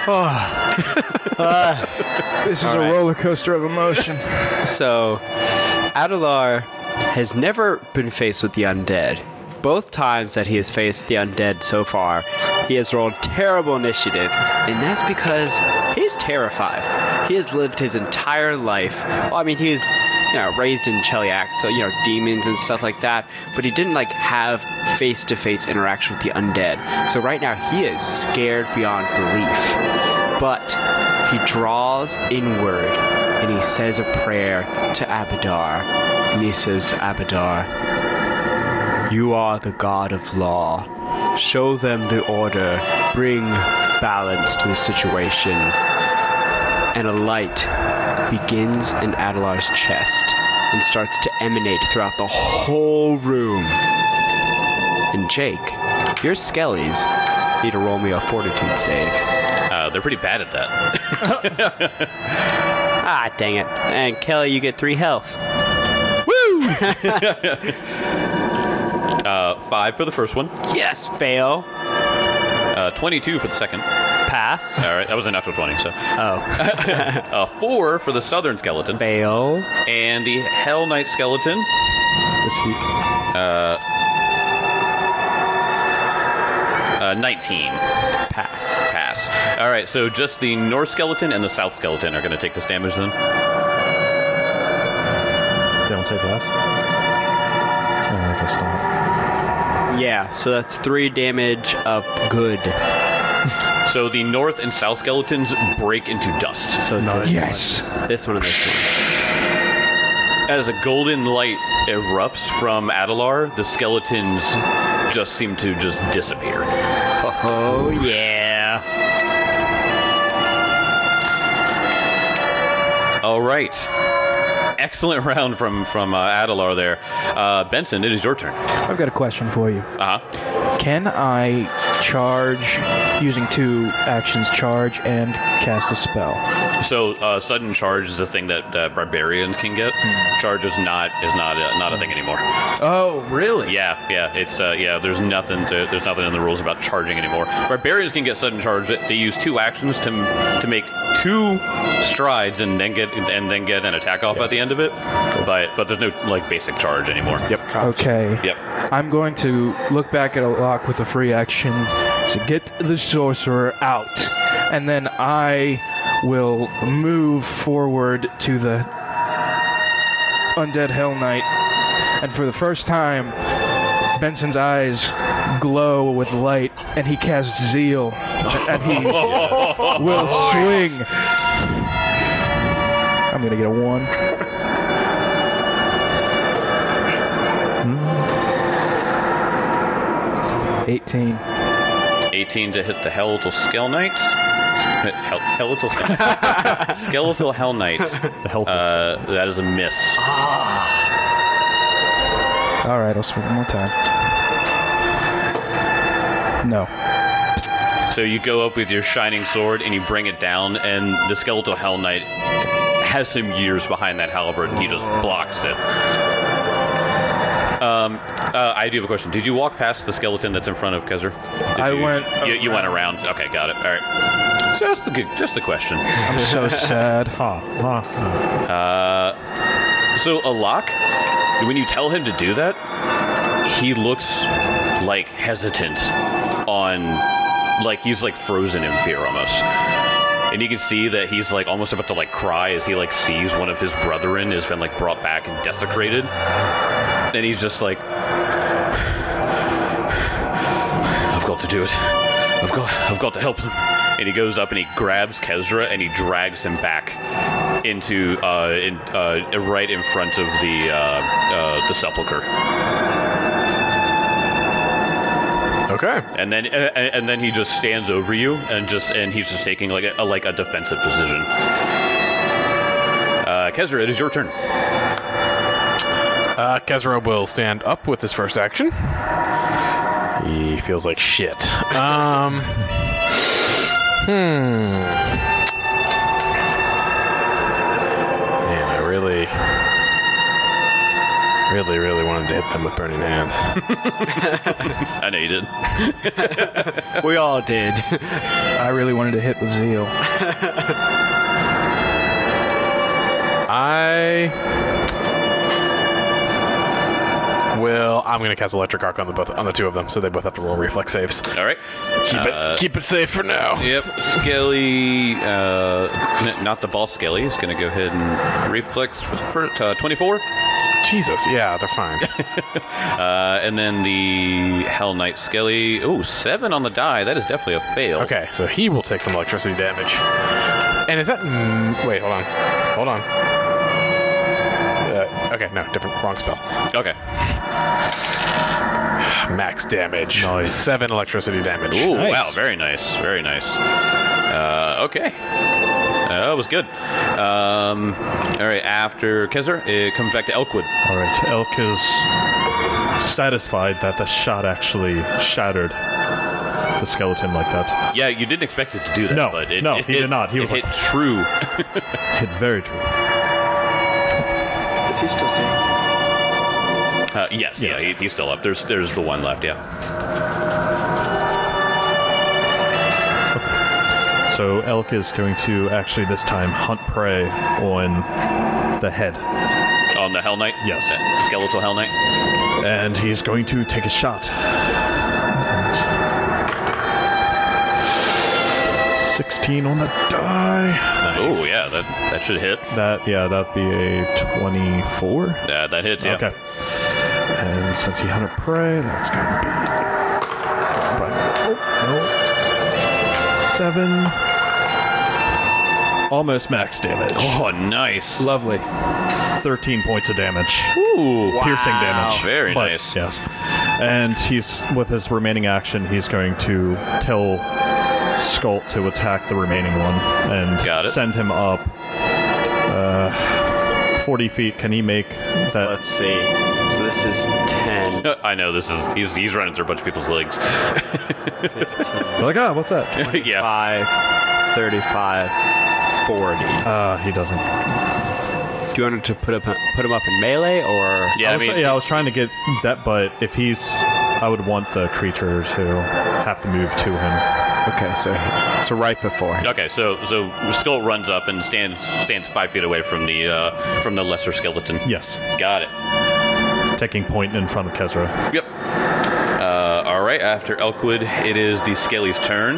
This is All a right. roller coaster of emotion. So, Adelar has never been faced with the undead. Both times that he has faced the undead so far, he has rolled terrible initiative, and that's because he's terrified. He has lived his entire life. Well, I mean, he was, you know, raised in Cheliac, so, you know, demons and stuff like that, but he didn't, like, have face-to-face interaction with the undead. So right now, he is scared beyond belief. But he draws inward, and he says a prayer to Abadar. And he says, Abadar, you are the god of law. Show them the order. Bring balance to the situation. And a light begins in Adelar's chest and starts to emanate throughout the whole room. And Jake, your skellies need to roll me a fortitude save. Uh, they're pretty bad at that. Ah, dang it. And Kelly, you get three health. Uh, five for the first one. Yes, fail. Uh, twenty-two for the second. Pass. All right, that was a natural twenty. So, Oh. uh, four for the southern skeleton, Fail. and the Hell Knight skeleton. Uh, uh, nineteen. Pass. Pass. All right, so just the north skeleton and the south skeleton are going to take this damage then. They don't take that. Oh, I guess not. Yeah, so that's three damage of good. So the north and south skeletons break into dust. So this Yes. one, this one and this As a golden light erupts from Adelar, the skeletons just seem to just disappear. one. Oh, yeah. All right. Excellent round from from uh, Adelar there. Uh, Benson, it is your turn. I've got a question for you. Uh huh. Can I charge using two actions, charge and cast a spell? So uh, sudden charge is a thing that uh, barbarians can get. Charge is not is not a, not a thing anymore. Oh, really? Yeah, yeah, it's uh, yeah. There's nothing to, there's nothing in the rules about charging anymore. Barbarians can get sudden charge. They use two actions to to make two strides and then get and then get an attack off at the end of it. But but there's no like basic charge anymore. Yep. Okay. Yep. I'm going to look back at a lock with a free action to get the sorcerer out. And then I will move forward to the undead Hell Knight. And for the first time, Benson's eyes glow with light, and he casts Zeal. And he will swing. I'm going to get a one. eighteen. eighteen to hit the Skeletal Skull Knight. Hel- Skeletal Skeletal Hell Knight. The help. Uh, that is a miss. All right, I'll swing one more time. No. So you go up with your shining sword and you bring it down, and the Skeletal Hell Knight has some years behind that halberd, and he just blocks it. Um, uh, I do have a question. Did you walk past the skeleton that's in front of Kezra? Did I you, went You, you went around. Okay, got it. All right. Just a good, just a question. I'm so sad. Huh, huh, huh. Uh, so Alak, when you tell him to do that, he looks like hesitant on, like he's like frozen in fear almost. And you can see that he's like almost about to like cry as he like sees one of his brethren has been like brought back and desecrated. And he's just like, I've got to do it. I've got, I've got to help him. And he goes up and he grabs Kezra and he drags him back into, uh, in, uh, right in front of the, uh, uh, the sepulcher. Okay. And then, uh, and then he just stands over you and just, and he's just taking like a, a like a defensive position. Uh, Kezra, it is your turn. Uh, Kezra will stand up with his first action. He feels like shit. Um. hmm. Man, I really, really, really wanted to hit them with burning hands. I know you did. We all did. I really wanted to hit with zeal. I will. I'm going to cast Electric Arc on the both on the two of them, so they both have to roll reflex saves. All right. Keep Uh, it, keep it safe for now. Yep, Skelly, uh, n- not the ball Skelly, is going to go ahead and reflex for the first, uh, twenty-four. Jesus, yeah, they're fine. Uh, and then the Hell Knight Skelly, ooh, seven on the die. That is definitely a fail. Okay, so he will take some electricity damage. And is that? Mm, wait, hold on, hold on. Uh, okay, no, different, wrong spell. Okay. Max damage. Nice. Seven electricity damage. Ooh, Nice. wow, very nice, very nice. Uh, okay. Uh, that was good. Um, all right, after Kezar, it comes back to Elkwood. All right, Elk is satisfied that the shot actually shattered the skeleton like that. Yeah, you didn't expect it to do that, No, but it, no, it he hit, did not. He it was hit like- true. Hit very true. Is he still standing? Uh, yes, yeah, he, he's still up. There's there's the one left, yeah. So Elk is going to actually this time hunt prey on the head. On the Hell Knight? Yes. Uh, skeletal Hell Knight? And he's going to take a shot. sixteen on the die. Oh, yeah, that, that should hit. That, yeah, that'd be a twenty-four. Yeah, that hits, yeah. Okay. And since he hunted prey, that's going to be. But, oh, no. Seven. Almost max damage. Oh, nice. Lovely. thirteen points of damage. Ooh, Piercing damage. Very But, nice. Yes. And he's, with his remaining action, he's going to tell Skult to attack the remaining one and Got it. send him up uh, forty feet. Can he make So that? let's see. So this is ten. Uh, I know, this is, he's, he's running through a bunch of people's legs. You're like, ah, what's that? yeah. five, thirty-five, forty. Uh, he doesn't. Do you want him to put up put him up in melee or? Yeah, I I was, mean, yeah, I was trying to get that, but if he's, I would want the creature to have to move to him. Okay, so so right before. okay, so so Skull runs up and stands stands five feet away from the uh, from the lesser skeleton. Yes, Got it. taking point in front of Kezra. Yep. Uh, all right. After Elkwood, it is the Skelly's turn.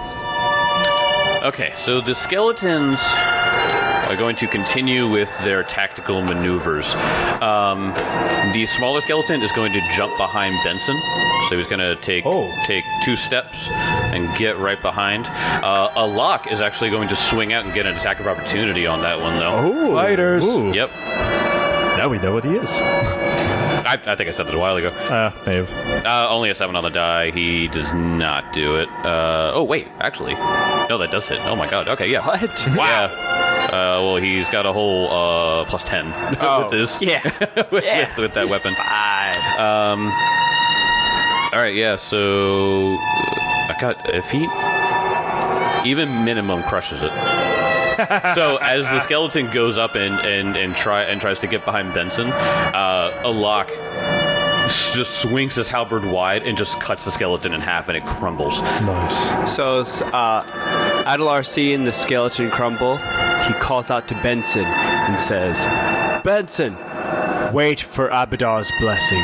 Okay, so the skeletons are going to continue with their tactical maneuvers. Um, the smaller skeleton is going to jump behind Benson, so he's going to take Oh. take two steps and get right behind. Uh, a lock is actually going to swing out and get an attack of opportunity on that one, though. Ooh, Fighters. Ooh. Yep. Now we know what he is. I, I think I said that a while ago. Uh, Maeve. Uh, only a seven on the die. He does not do it. Uh, oh, wait, actually. No, that does hit. Oh, my God. Okay, yeah. What? Wow. Uh, well, he's got a whole uh, plus ten Oh, with his yeah. with, Yeah. with that weapon. Five. Um. All right, yeah. So I got if he even minimum crushes it. So as the skeleton goes up and, and, and try and tries to get behind Benson, uh, Alok s- just swings his halberd wide and just cuts the skeleton in half, and it crumbles. Nice. So, uh, Adelar seeing the skeleton crumble, he calls out to Benson and says, Benson, wait for Abadar's blessing.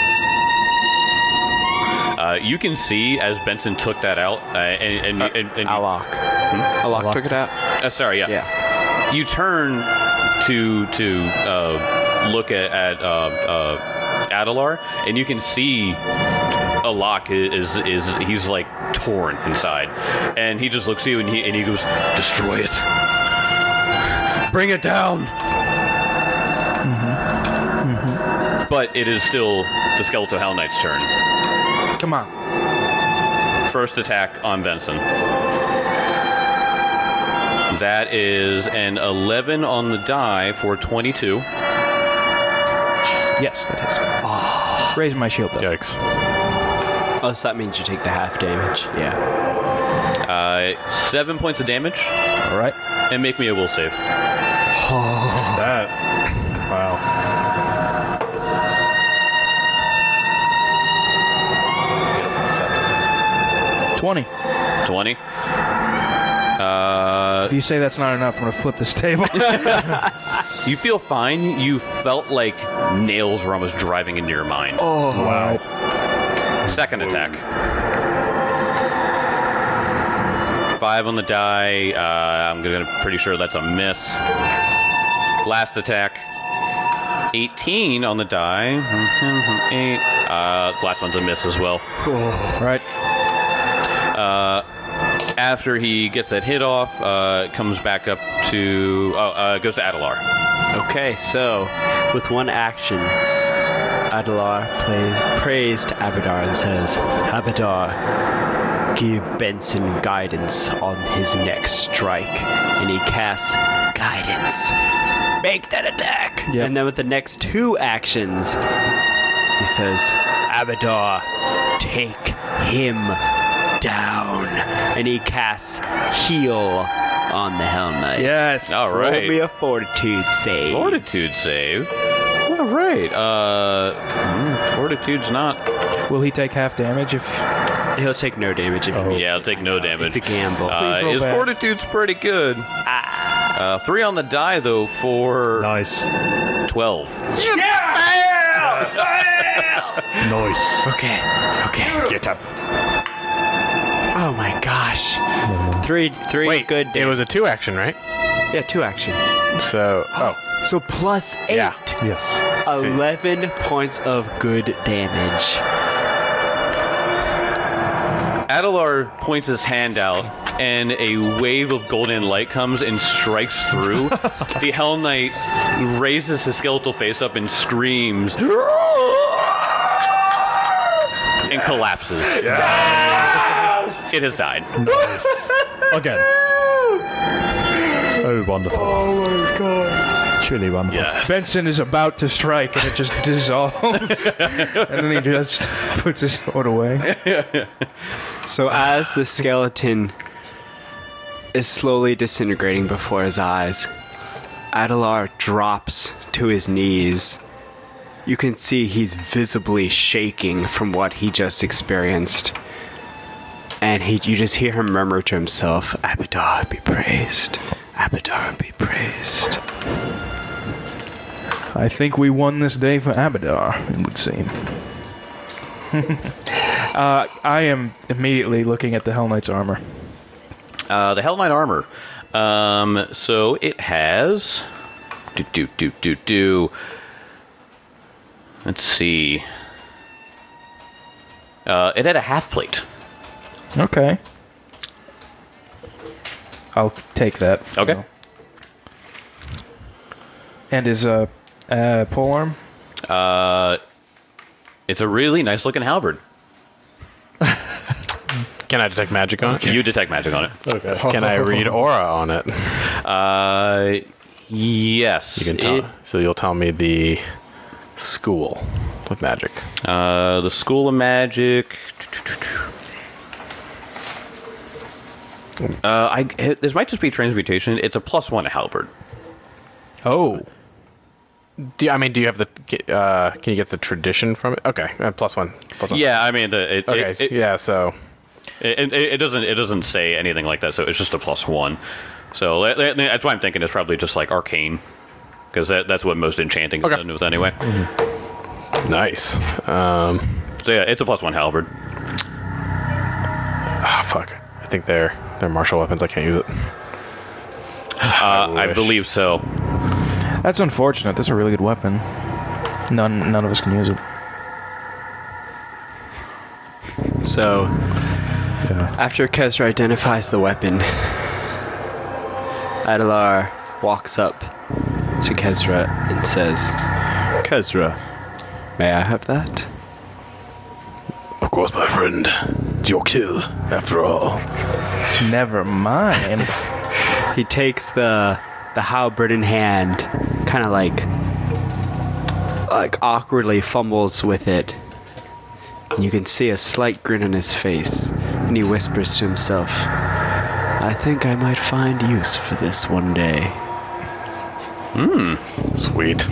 Uh, you can see as Benson took that out, uh, and, and, and, and you- Alok. Alok took it out. Uh, sorry, yeah. Yeah. You turn to to uh, look at at uh, uh, Adelar, and you can see Alok is, is is he's like torn inside, and he just looks at you and he and he goes, "Destroy it, bring it down." Mm-hmm. Mm-hmm. But it is still the Skeletal Hell Knight's turn. Come on. First attack on Benson. That is an eleven on the die for twenty-two. Yes, that hits. Oh. Raise my shield though. Yikes. Oh, so that means you take the half damage. Yeah. Uh, seven points of damage, All right. and make me a will save. That. Wow. twenty. twenty. Uh, If you say that's not enough, I'm gonna flip this table. you feel fine. You felt like nails were almost driving into your mind. Oh, wow. Second attack. Five on the die. Uh, I'm gonna pretty sure that's a miss. Last attack. eighteen on the die. Eight. Uh, last one's a miss as well. Right. Uh, after he gets that hit off, uh, it comes back up to. Oh, uh, goes to Adelar. Okay, so with one action, Adelar plays prays to Abadar and says, Abadar, give Benson guidance on his next strike. And he casts guidance. Make that attack! Yep. And then with the next two actions, he says, Abadar, take him down. And he casts heal on the Hell Knight. Yes. All Roll right. me a fortitude save. Fortitude save. All right. Uh, mm, fortitude's not. Will he take half damage if? He'll take no damage if he needs Yeah, I'll to. take no damage. It's a gamble. Uh, roll his bad. fortitude's pretty good. Uh, three on the die though for Nice. twelve. Nice. Okay. Okay. Get up. Oh my gosh. Three, three Wait, good it damage. was a two action, right? Yeah, two action. So, oh, So plus eight. Yeah. Yes. Eleven points of good damage. Adelar points his hand out, and a wave of golden light comes and strikes through. The Hell Knight raises his skeletal face up and screams, and collapses. It has died. Again. Oh, wonderful. Oh my god. Truly wonderful. Yes. Benson is about to strike, and it just dissolves, and then he just puts his sword away. So as the skeleton is slowly disintegrating before his eyes, Adelar drops to his knees. You can see he's visibly shaking from what he just experienced. And he, you just hear him murmur to himself, Abadar be praised. Abadar be praised. I think we won this day for Abadar, it would seem. uh, I am immediately looking at the Hell Knight's armor. Uh, the Hell Knight armor. Um, so it has. Do do do do do. Let's see. Uh, it had a half plate. Okay. I'll take that. for Okay. now. And his uh, uh, polearm? Uh, it's a really nice looking halberd. can I detect magic on it? You detect magic on it. Okay. Can I read aura on it? Uh, yes. You can tell. It- So you'll tell me the school of magic. uh, the School of Magic. Uh, I it, this might just be transmutation. It's a plus one halberd. Oh. Do you, I mean, do you have the? Uh, can you get the tradition from it? Okay, uh, plus one. Plus one. Yeah, I mean the it, Okay. it, it, yeah. So. It, it, it doesn't it doesn't say anything like that, so it's just a plus one. So that, that- that's why I'm thinking it's probably just like arcane, because that, that's what most enchanting is Okay. done with anyway. Nice. Um. So yeah, it's a plus one halberd. Ah, fuck. I think they're they're martial weapons. I can't use it. Uh, I wish. believe so. That's unfortunate. That's a really good weapon. None, none of us can use it. So, after Kezra identifies the weapon, Adelar walks up to Kezra and says, Kezra, may I have that? Of course, my friend. It's your kill, after all. Never mind. He takes the the halberd in hand, kind of like like awkwardly fumbles with it. And you can see a slight grin on his face, and he whispers to himself, I think I might find use for this one day. Hmm. Sweet.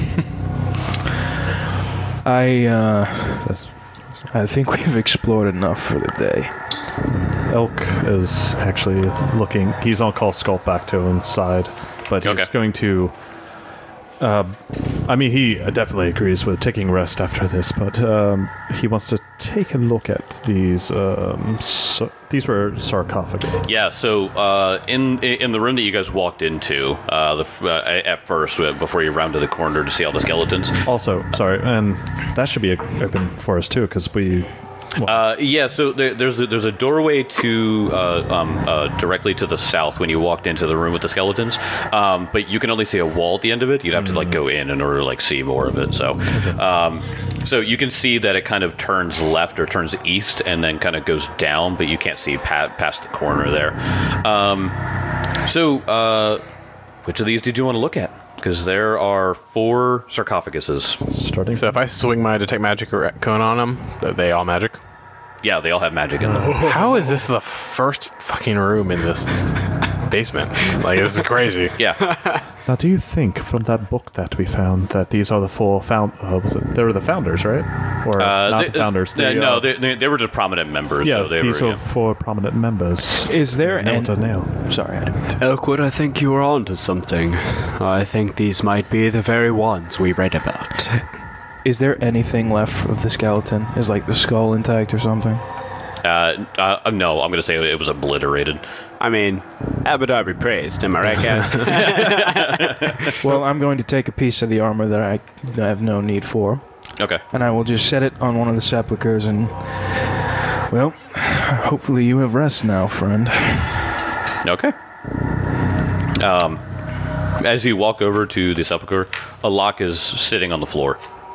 I, uh, I think we've explored enough for the day. Elk is actually looking. He's on call Sculpt back to inside, but he's Okay. going to. Uh, I mean, he definitely agrees with taking rest after this, but um, he wants to take a look at these. Um, so, these were sarcophagi. Yeah, so uh, in in the room that you guys walked into, uh, the, f- uh, at first, uh, before you rounded the corner to see all the skeletons. Also, sorry, and that should be open for us too, because we. Uh, yeah, so there, there's a, there's a doorway to uh, um, uh, directly to the south when you walked into the room with the skeletons, um, but you can only see a wall at the end of it. You'd have to like go in in order to like see more of it. So, um, so you can see that it kind of turns left or turns east and then kind of goes down, but you can't see pa- past the corner there. Um, so, uh, which of these did you want to look at? Because there are four sarcophaguses. Starting. So if I swing my detect magic or cone on them, are they all magic? Yeah, they all have magic in them. How is this the first fucking room in this basement? Like, this is crazy. Yeah. Now, do you think from that book that we found that these are the four found? Uh, was it? They were the founders, right? Or Uh, not they- the founders? they- they, no, uh, they, they, they were just prominent members. yeah, so they these were, are yeah. four prominent members. Is there Nail an... to nail. Sorry, I didn't mean to. Elkwood, I think you are onto something. I think these might be the very ones we read about. Is there anything left of the skeleton? Is like the skull intact or something? Uh, uh, no, I'm going to say it was obliterated. I mean, Abadar be praised, am I right, guys? Well, I'm going to take a piece of the armor that I have no need for, Okay. and I will just set it on one of the sepulchers and... Well, hopefully you have rest now, friend. Okay. Um, as you walk over to the sepulcher, a lock is sitting on the floor.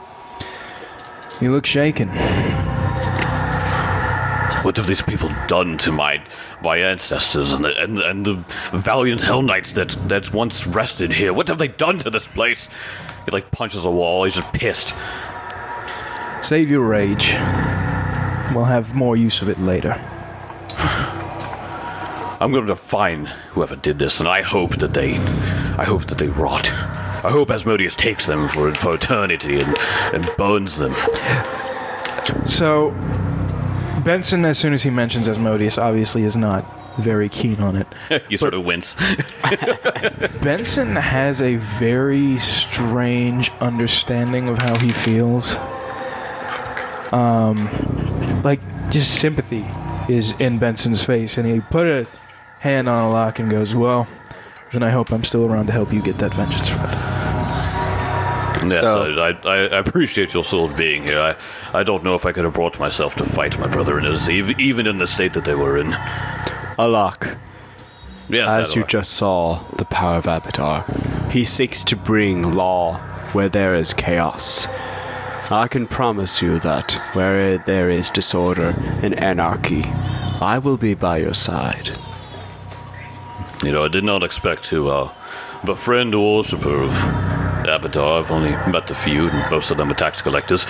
You look shaken. What have these people done to my my ancestors and the, and, and the valiant Hell Knights that, that once rested here? What have they done to this place? He like punches a wall. He's just pissed. Save your rage. We'll have more use of it later. I'm going to find whoever did this, and I hope that they, I hope that they rot. I hope Asmodeus takes them for for eternity and, and burns them. So, Benson, as soon as he mentions Asmodeus, obviously is not very keen on it. You sort of wince. Benson has a very strange understanding of how he feels. Um, like, just sympathy is in Benson's face, and he put a hand on a lock and goes, well, then I hope I'm still around to help you get that vengeance, friend. Yes, So- I, I, I appreciate your soul being here. I, I don't know if I could have brought myself to fight my brother and his, ev- even in the state that they were in. Alak, Yes, as that you are. just saw the power of Abadar, he seeks to bring law where there is chaos. I can promise you that where there is disorder and anarchy, I will be by your side. You know, I did not expect to uh, befriend a worshiper of Abadar. I've only met a few, and most of them are tax collectors.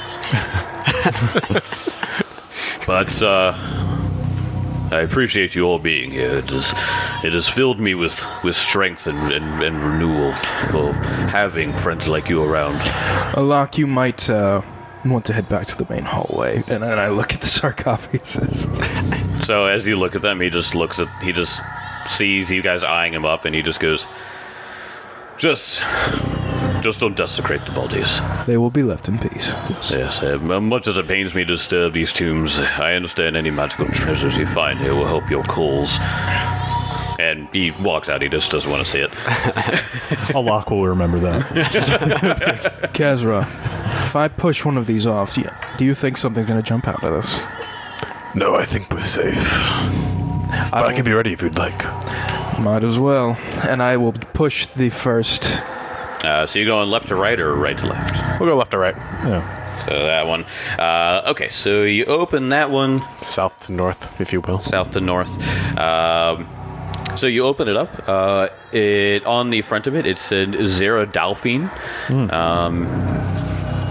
But uh, I appreciate you all being here. It, is, it has filled me with, with strength and, and, and renewal for having friends like you around. Alak, you might uh, want to head back to the main hallway. And then I look at the sarcophagus. So as you look at them, he just looks at, he just sees you guys eyeing him up, and he just goes, just, just don't desecrate the bodies. They will be left in peace. Yes. Yes, uh, much as it pains me to disturb these tombs, I understand any magical treasures you find here will help your cause. And he walks out, he just doesn't want to see it. Alak will remember that. Kazra, if I push one of these off, do you, do you think something's going to jump out at us? No, I think we're safe. But I can be ready if you'd like. Might as well. And I will push the first. Uh, so you're going left to right or right to left? We'll go left to right. Yeah. So that one. Uh, okay, so you open that one South to north, if you will. south to north. Um, so you open it up. Uh, it on the front of it, it said Zera Dalphine. Um,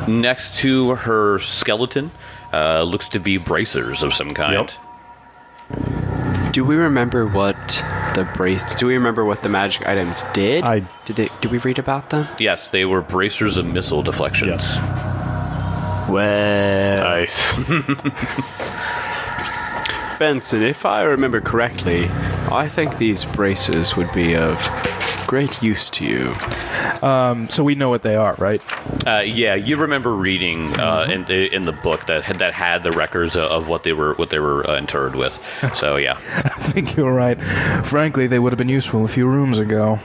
next to her skeleton uh, looks to be bracers of some kind. Yep. Do we remember what the brace? Do we remember what the magic items did? I- did. They, did we read about them? Yes, they were bracers of missile deflection. Yes. Well, Nice. Benson, if I remember correctly, I think these braces would be of great use to you. So we know what they are, right? Uh, yeah, you remember reading uh, in the in the book that had, that had the records of, of what they were what they were uh, interred with. So yeah, I think you're right. Frankly, they would have been useful a few rooms ago.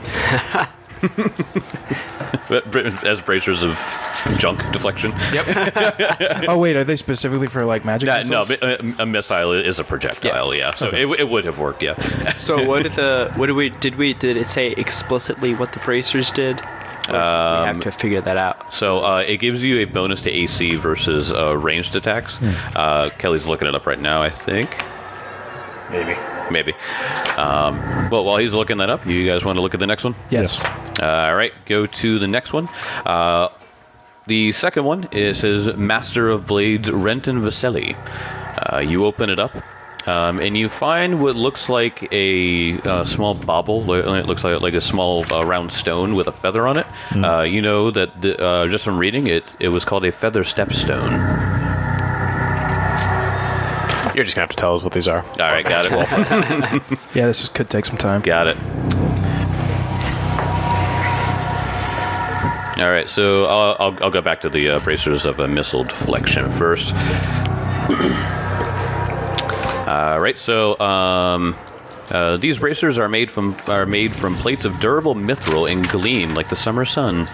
But br- as bracers of junk deflection. Oh wait, are they specifically for like magic? Uh, no, missiles? a, a missile is a projectile. Yeah, so it, it would have worked. Yeah. So what did the what did we did we did it say explicitly what the bracers did? Or we have to figure that out. So uh, it gives you a bonus to A C versus uh, ranged attacks. Uh, Kelly's looking it up right now, I think. Maybe. Maybe. Um, well, while he's looking that up, you guys want to look at the next one? Yes. Uh, all right, go to the next one. Uh, the second one, it says Master of Blades Renton Vaselli. Uh, you open it up, um, and you find what looks like a uh, small bauble. It looks like like a small uh, round stone with a feather on it. Uh, you know that the, uh, just from reading it, it was called a feather stepstone. You're just going to have to tell us what these are. All right, got it. Yeah, this is, could take some time. Got it. All right, so I'll, I'll, I'll go back to the uh, bracers of a missile deflection first. All right, so um, uh, these bracers are made from are made from plates of durable mithril and gleam like the summer sun.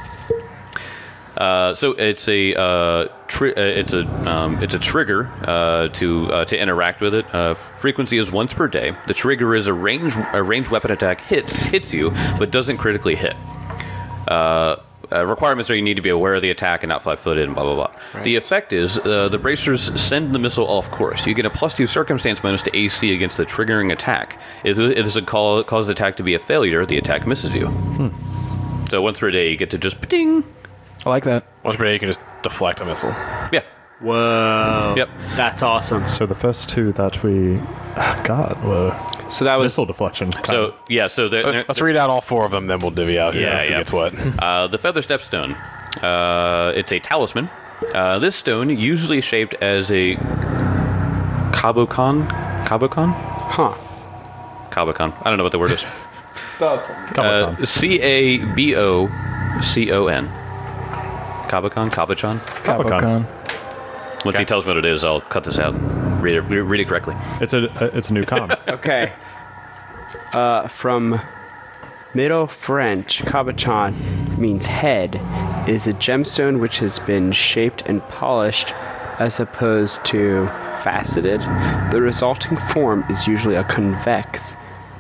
Uh, so it's a uh, tri- uh, it's a um, it's a trigger uh, to uh, to interact with it. Uh, frequency is once per day. The trigger is a range a ranged weapon attack hits hits you but doesn't critically hit. Uh, uh, requirements are you need to be aware of the attack and not flat-footed and blah blah blah. Right. The effect is uh, the bracers send the missile off course. You get a plus two circumstance bonus to A C against the triggering attack. If this would call, cause the attack to be a failure, the attack misses you. Hmm. So once per day you get to just ding. I like that. Once per day, you can just deflect a missile. Yeah. Whoa. Yep. That's awesome. So the first two that we got were So that was missile deflection. So yeah, so the, Let- Let's read out all four of them, then we'll divvy out Yeah, who yeah. gets what. Uh, the Feather Stepstone. Uh, it's a talisman. Uh, this stone, usually shaped as a Kabokon. Kabokon? huh. Kabokon. I don't know what the word is. Spell. Uh, C A B O C O N. Kabokon? Kabachon? Kabokon. Once he tells me what it is, I'll cut this out. Read it, read it correctly. It's a it's a new con. Okay. Uh, from Middle French, cabochon means head. It is a gemstone which has been shaped and polished as opposed to faceted. The resulting form is usually a convex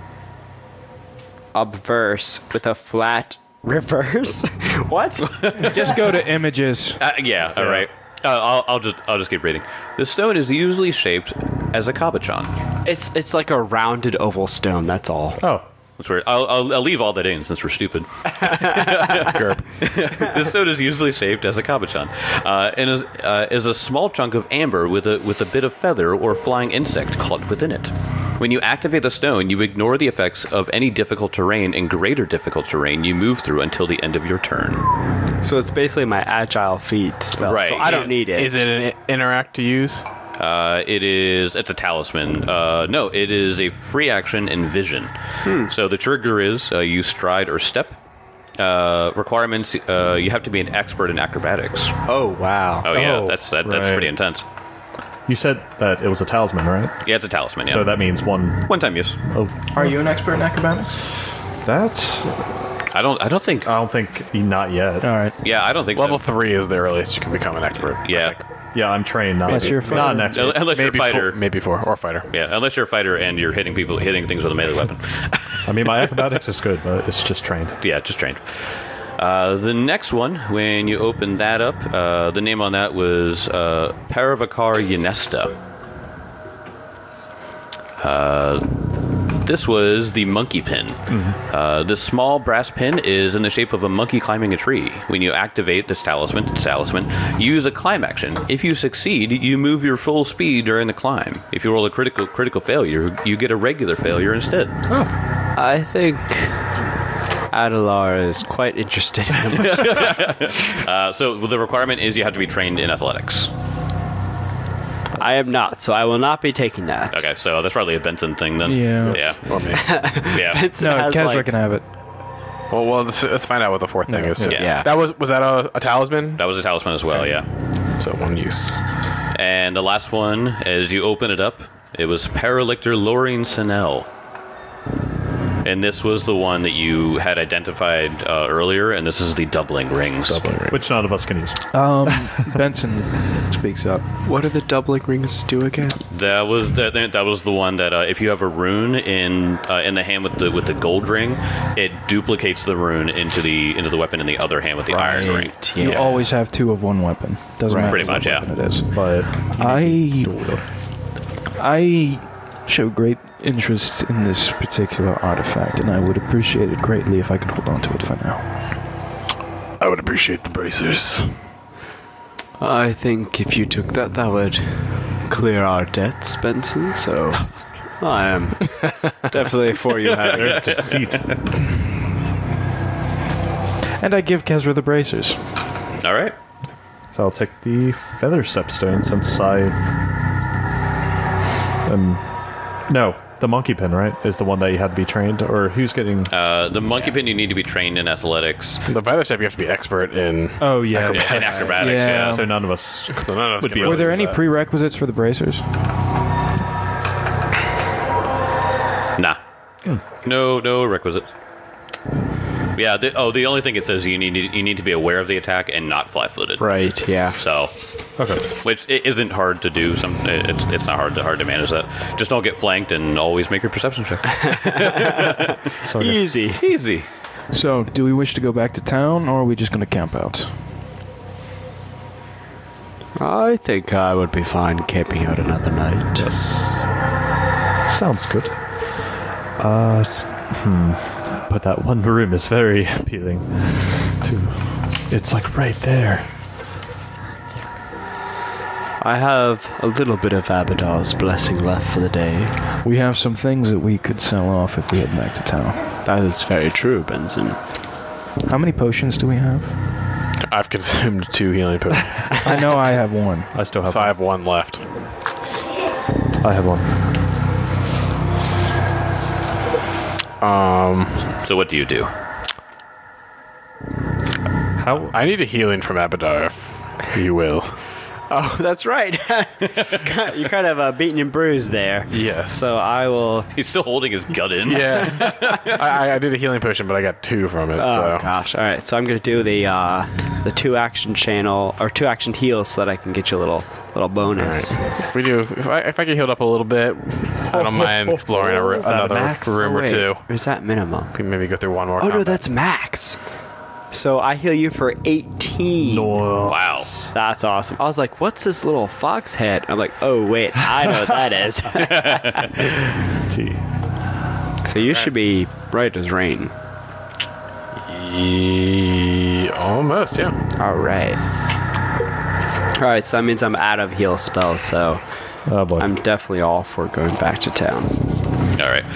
obverse with a flat reverse. What? Just go to images. Uh, yeah, all right. Uh, I'll, I'll just I'll just keep reading. The stone is usually shaped as a cabochon. It's it's like a rounded oval stone. That's all. Oh, That's weird. I'll, I'll, I'll leave all that in since we're stupid. This stone is usually shaped as a cabochon, uh, and is, uh, is a small chunk of amber with a with a bit of feather or flying insect caught within it. When you activate the stone, you ignore the effects of any difficult terrain and greater difficult terrain you move through until the end of your turn. So it's basically my agile feat spell. Right. So I don't need it. Is it an i- interact to use? Uh, it is. It's a talisman. Uh, no, it is a free action and vision. So the trigger is uh, you stride or step. Uh, requirements: uh, you have to be an expert in acrobatics. Oh wow. Oh yeah, Oh, that's that, that's right. pretty intense. you said that it was a talisman, right? Yeah, it's a talisman. Yeah. So that means one. one time use. Oh, Are you an expert in acrobatics? that's. I don't. I don't think. I don't think not yet. All right. Yeah, I don't think Level so. three is the earliest you can become an expert. I Yeah. think. Yeah, I'm trained. Not, Unless you're a not fighter. an expert. Unless you're a Maybe fighter. four, maybe four or fighter. Yeah, unless you're a fighter and you're hitting people, hitting things with a melee weapon. I mean, my acrobatics is good, but it's just trained. Yeah, just trained. Uh, the next one, when you open that up, uh, the name on that was uh, Paravakar Yanesta. Uh, This was the monkey pin. Mm-hmm. Uh, this small brass pin is in the shape of a monkey climbing a tree. When you activate this talisman, talisman, use a climb action. If you succeed, you move your full speed during the climb. If you roll a critical critical failure, you get a regular failure instead. Oh. I think Adelar is quite interested in him. uh, so the requirement is you have to be trained in athletics. I am not, so I will not be taking that. Okay, so that's probably a Benson thing then. Yeah. Yeah. Or me. Yeah. Benson No, has, Kezra like- can have it. Well, well, let's, let's find out what the fourth thing Yeah. is too. Yeah. That was was that a, a talisman? That was a talisman as well, yeah. So one use. And the last one, as you open it up, it was Paralictor Lorine Sinel. And this was the one that you had identified uh, earlier, and this is the doubling rings. Doubling rings. Which none of us can use. Um, Benson speaks up. What do the doubling rings do again? That was that. That was the one that uh, if you have a rune in uh, in the hand with the with the gold ring, it duplicates the rune into the into the weapon in the other hand with the iron ring. Yeah. You always have two of one weapon. Doesn't Right. matter Pretty what much, yeah. weapon it is. But I I show great interest in this particular artifact, and I would appreciate it greatly if I could hold on to it for now. I would appreciate the bracers. I think if you took that, that would clear our debts, Benson, so I am definitely for you having there's it. deceit. And I give Kezra the bracers. All right. So I'll take the feather stepstone since I am. No, the monkey pin, right? Is the one that you had to be trained, or who's getting? Uh, the monkey pin, you need to be trained in athletics. The feather step, you have to be expert in. Oh yeah, Yeah, and acrobatics, Yeah. yeah. So none of us. So none of us Would can be really Were there do any that. prerequisites for the bracers? Nah. No, no requisites. Yeah. The, oh, the only thing it says you need you need to be aware of the attack and not flat-footed. Right, yeah. So, Okay. which it isn't hard to do. Some it's it's not hard to hard to manage that. Just don't get flanked and always make your perception check. So I guess- Easy. Easy. So, do we wish to go back to town, or are we just going to camp out? I think I would be fine camping out another night. Yes. Sounds good. Uh, s- hmm. But that one room is very appealing. To, it's like right there. I have a little bit of Abadar's blessing left for the day. We have some things that we could sell off if we head back to town. That is very true, Benson. How many potions do we have? I've consumed two healing potions, I know I have one. I still have. so I have one left. I have one. Um, So what do you do? How? I need a healing from Abadar, if you will. Oh, that's right. You kind of uh, beaten and bruised there. Yes. So I will. He's still holding his gut in. Yeah. I, I did a healing potion, but I got two from it. Oh so gosh! All right, so I'm gonna do the uh, the two action channel or two action heal so that I can get you a little little bonus. All right. If we do, if I if I get healed up a little bit, I don't mind exploring a, ro- Is that another max? room Oh, or wait, two. or is that minimum? We can maybe go through one more. Oh no, combat. that's max. So I heal you for eighteen. Wow. That's awesome. I was like, what's this little fox head? I'm like, oh wait, I know what that is. T. So you should be bright as rain. Ye- almost, yeah. All right. All right, so that means I'm out of heal spells, so Oh boy. I'm definitely all for going back to town. All right.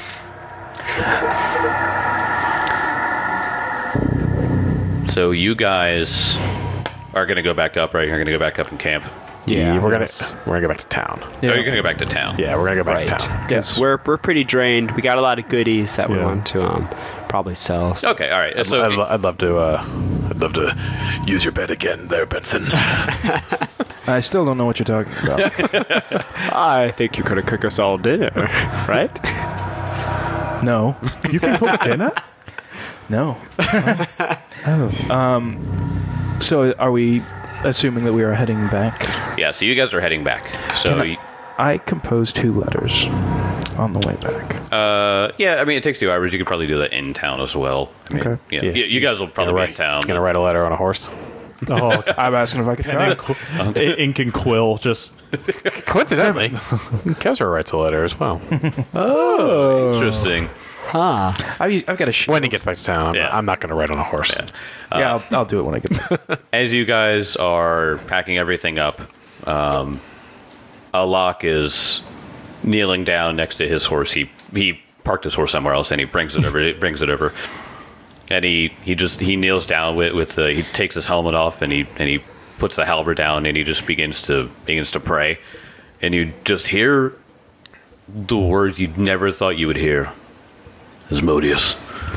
So you guys are gonna go back up, right? You're gonna go back up and camp. Yeah, we're gonna yes. we're gonna go back to town. Oh, you're gonna go back to town. Yeah, we're gonna go back Right. to town. Because we're, we're pretty drained. We got a lot of goodies that we Yeah. want to um probably sell. So Okay. All right. I'd, So I'd, lo- I'd love to. Uh, I'd love to use your bed again, there, Benson. I still don't know what you're talking about. I think you could have cooked us all dinner, right? No. You can cook dinner? No. Oh. Um. So, are we assuming that we are heading back? yeah. So you guys are heading back. So Can I- y- I composed two letters on the way back. uh, yeah. I mean, it takes two hours. You could probably do that in town as well. I mean, Okay. Yeah. Yeah. You, you guys will probably gonna be in town. Gonna write a letter on a horse. Oh, I'm asking if I could and try. then qu- ink and quill just Coincidentally, Kesra writes a letter as well. Oh, interesting. Huh. I've, I've got a shield. When he gets back to town, I'm, Yeah. I'm not going to ride on a horse. Yeah. Yeah, I'll, I'll do it when I get back. As you guys are packing everything up, um, Alok is kneeling down next to his horse. He he parked his horse somewhere else, and he brings it over. It brings it over, and he, he just he kneels down with with the, he takes his helmet off, and he and he puts the halberd down, and he just begins to begins to pray, and you just hear the words you never thought you would hear. Asmodeus,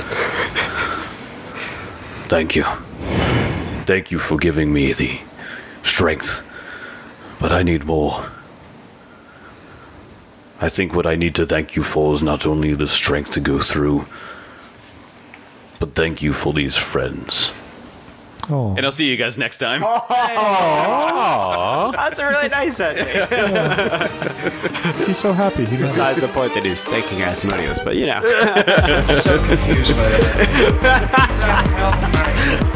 thank you. Thank you for giving me the strength, but I need more. I think what I need to thank you for is not only the strength to go through, but thank you for these friends. Oh. And I'll see you guys next time. That's a really nice ending. He's so happy. He knows. Besides the point that he's thanking Asmodeus, but you know. So confused by that.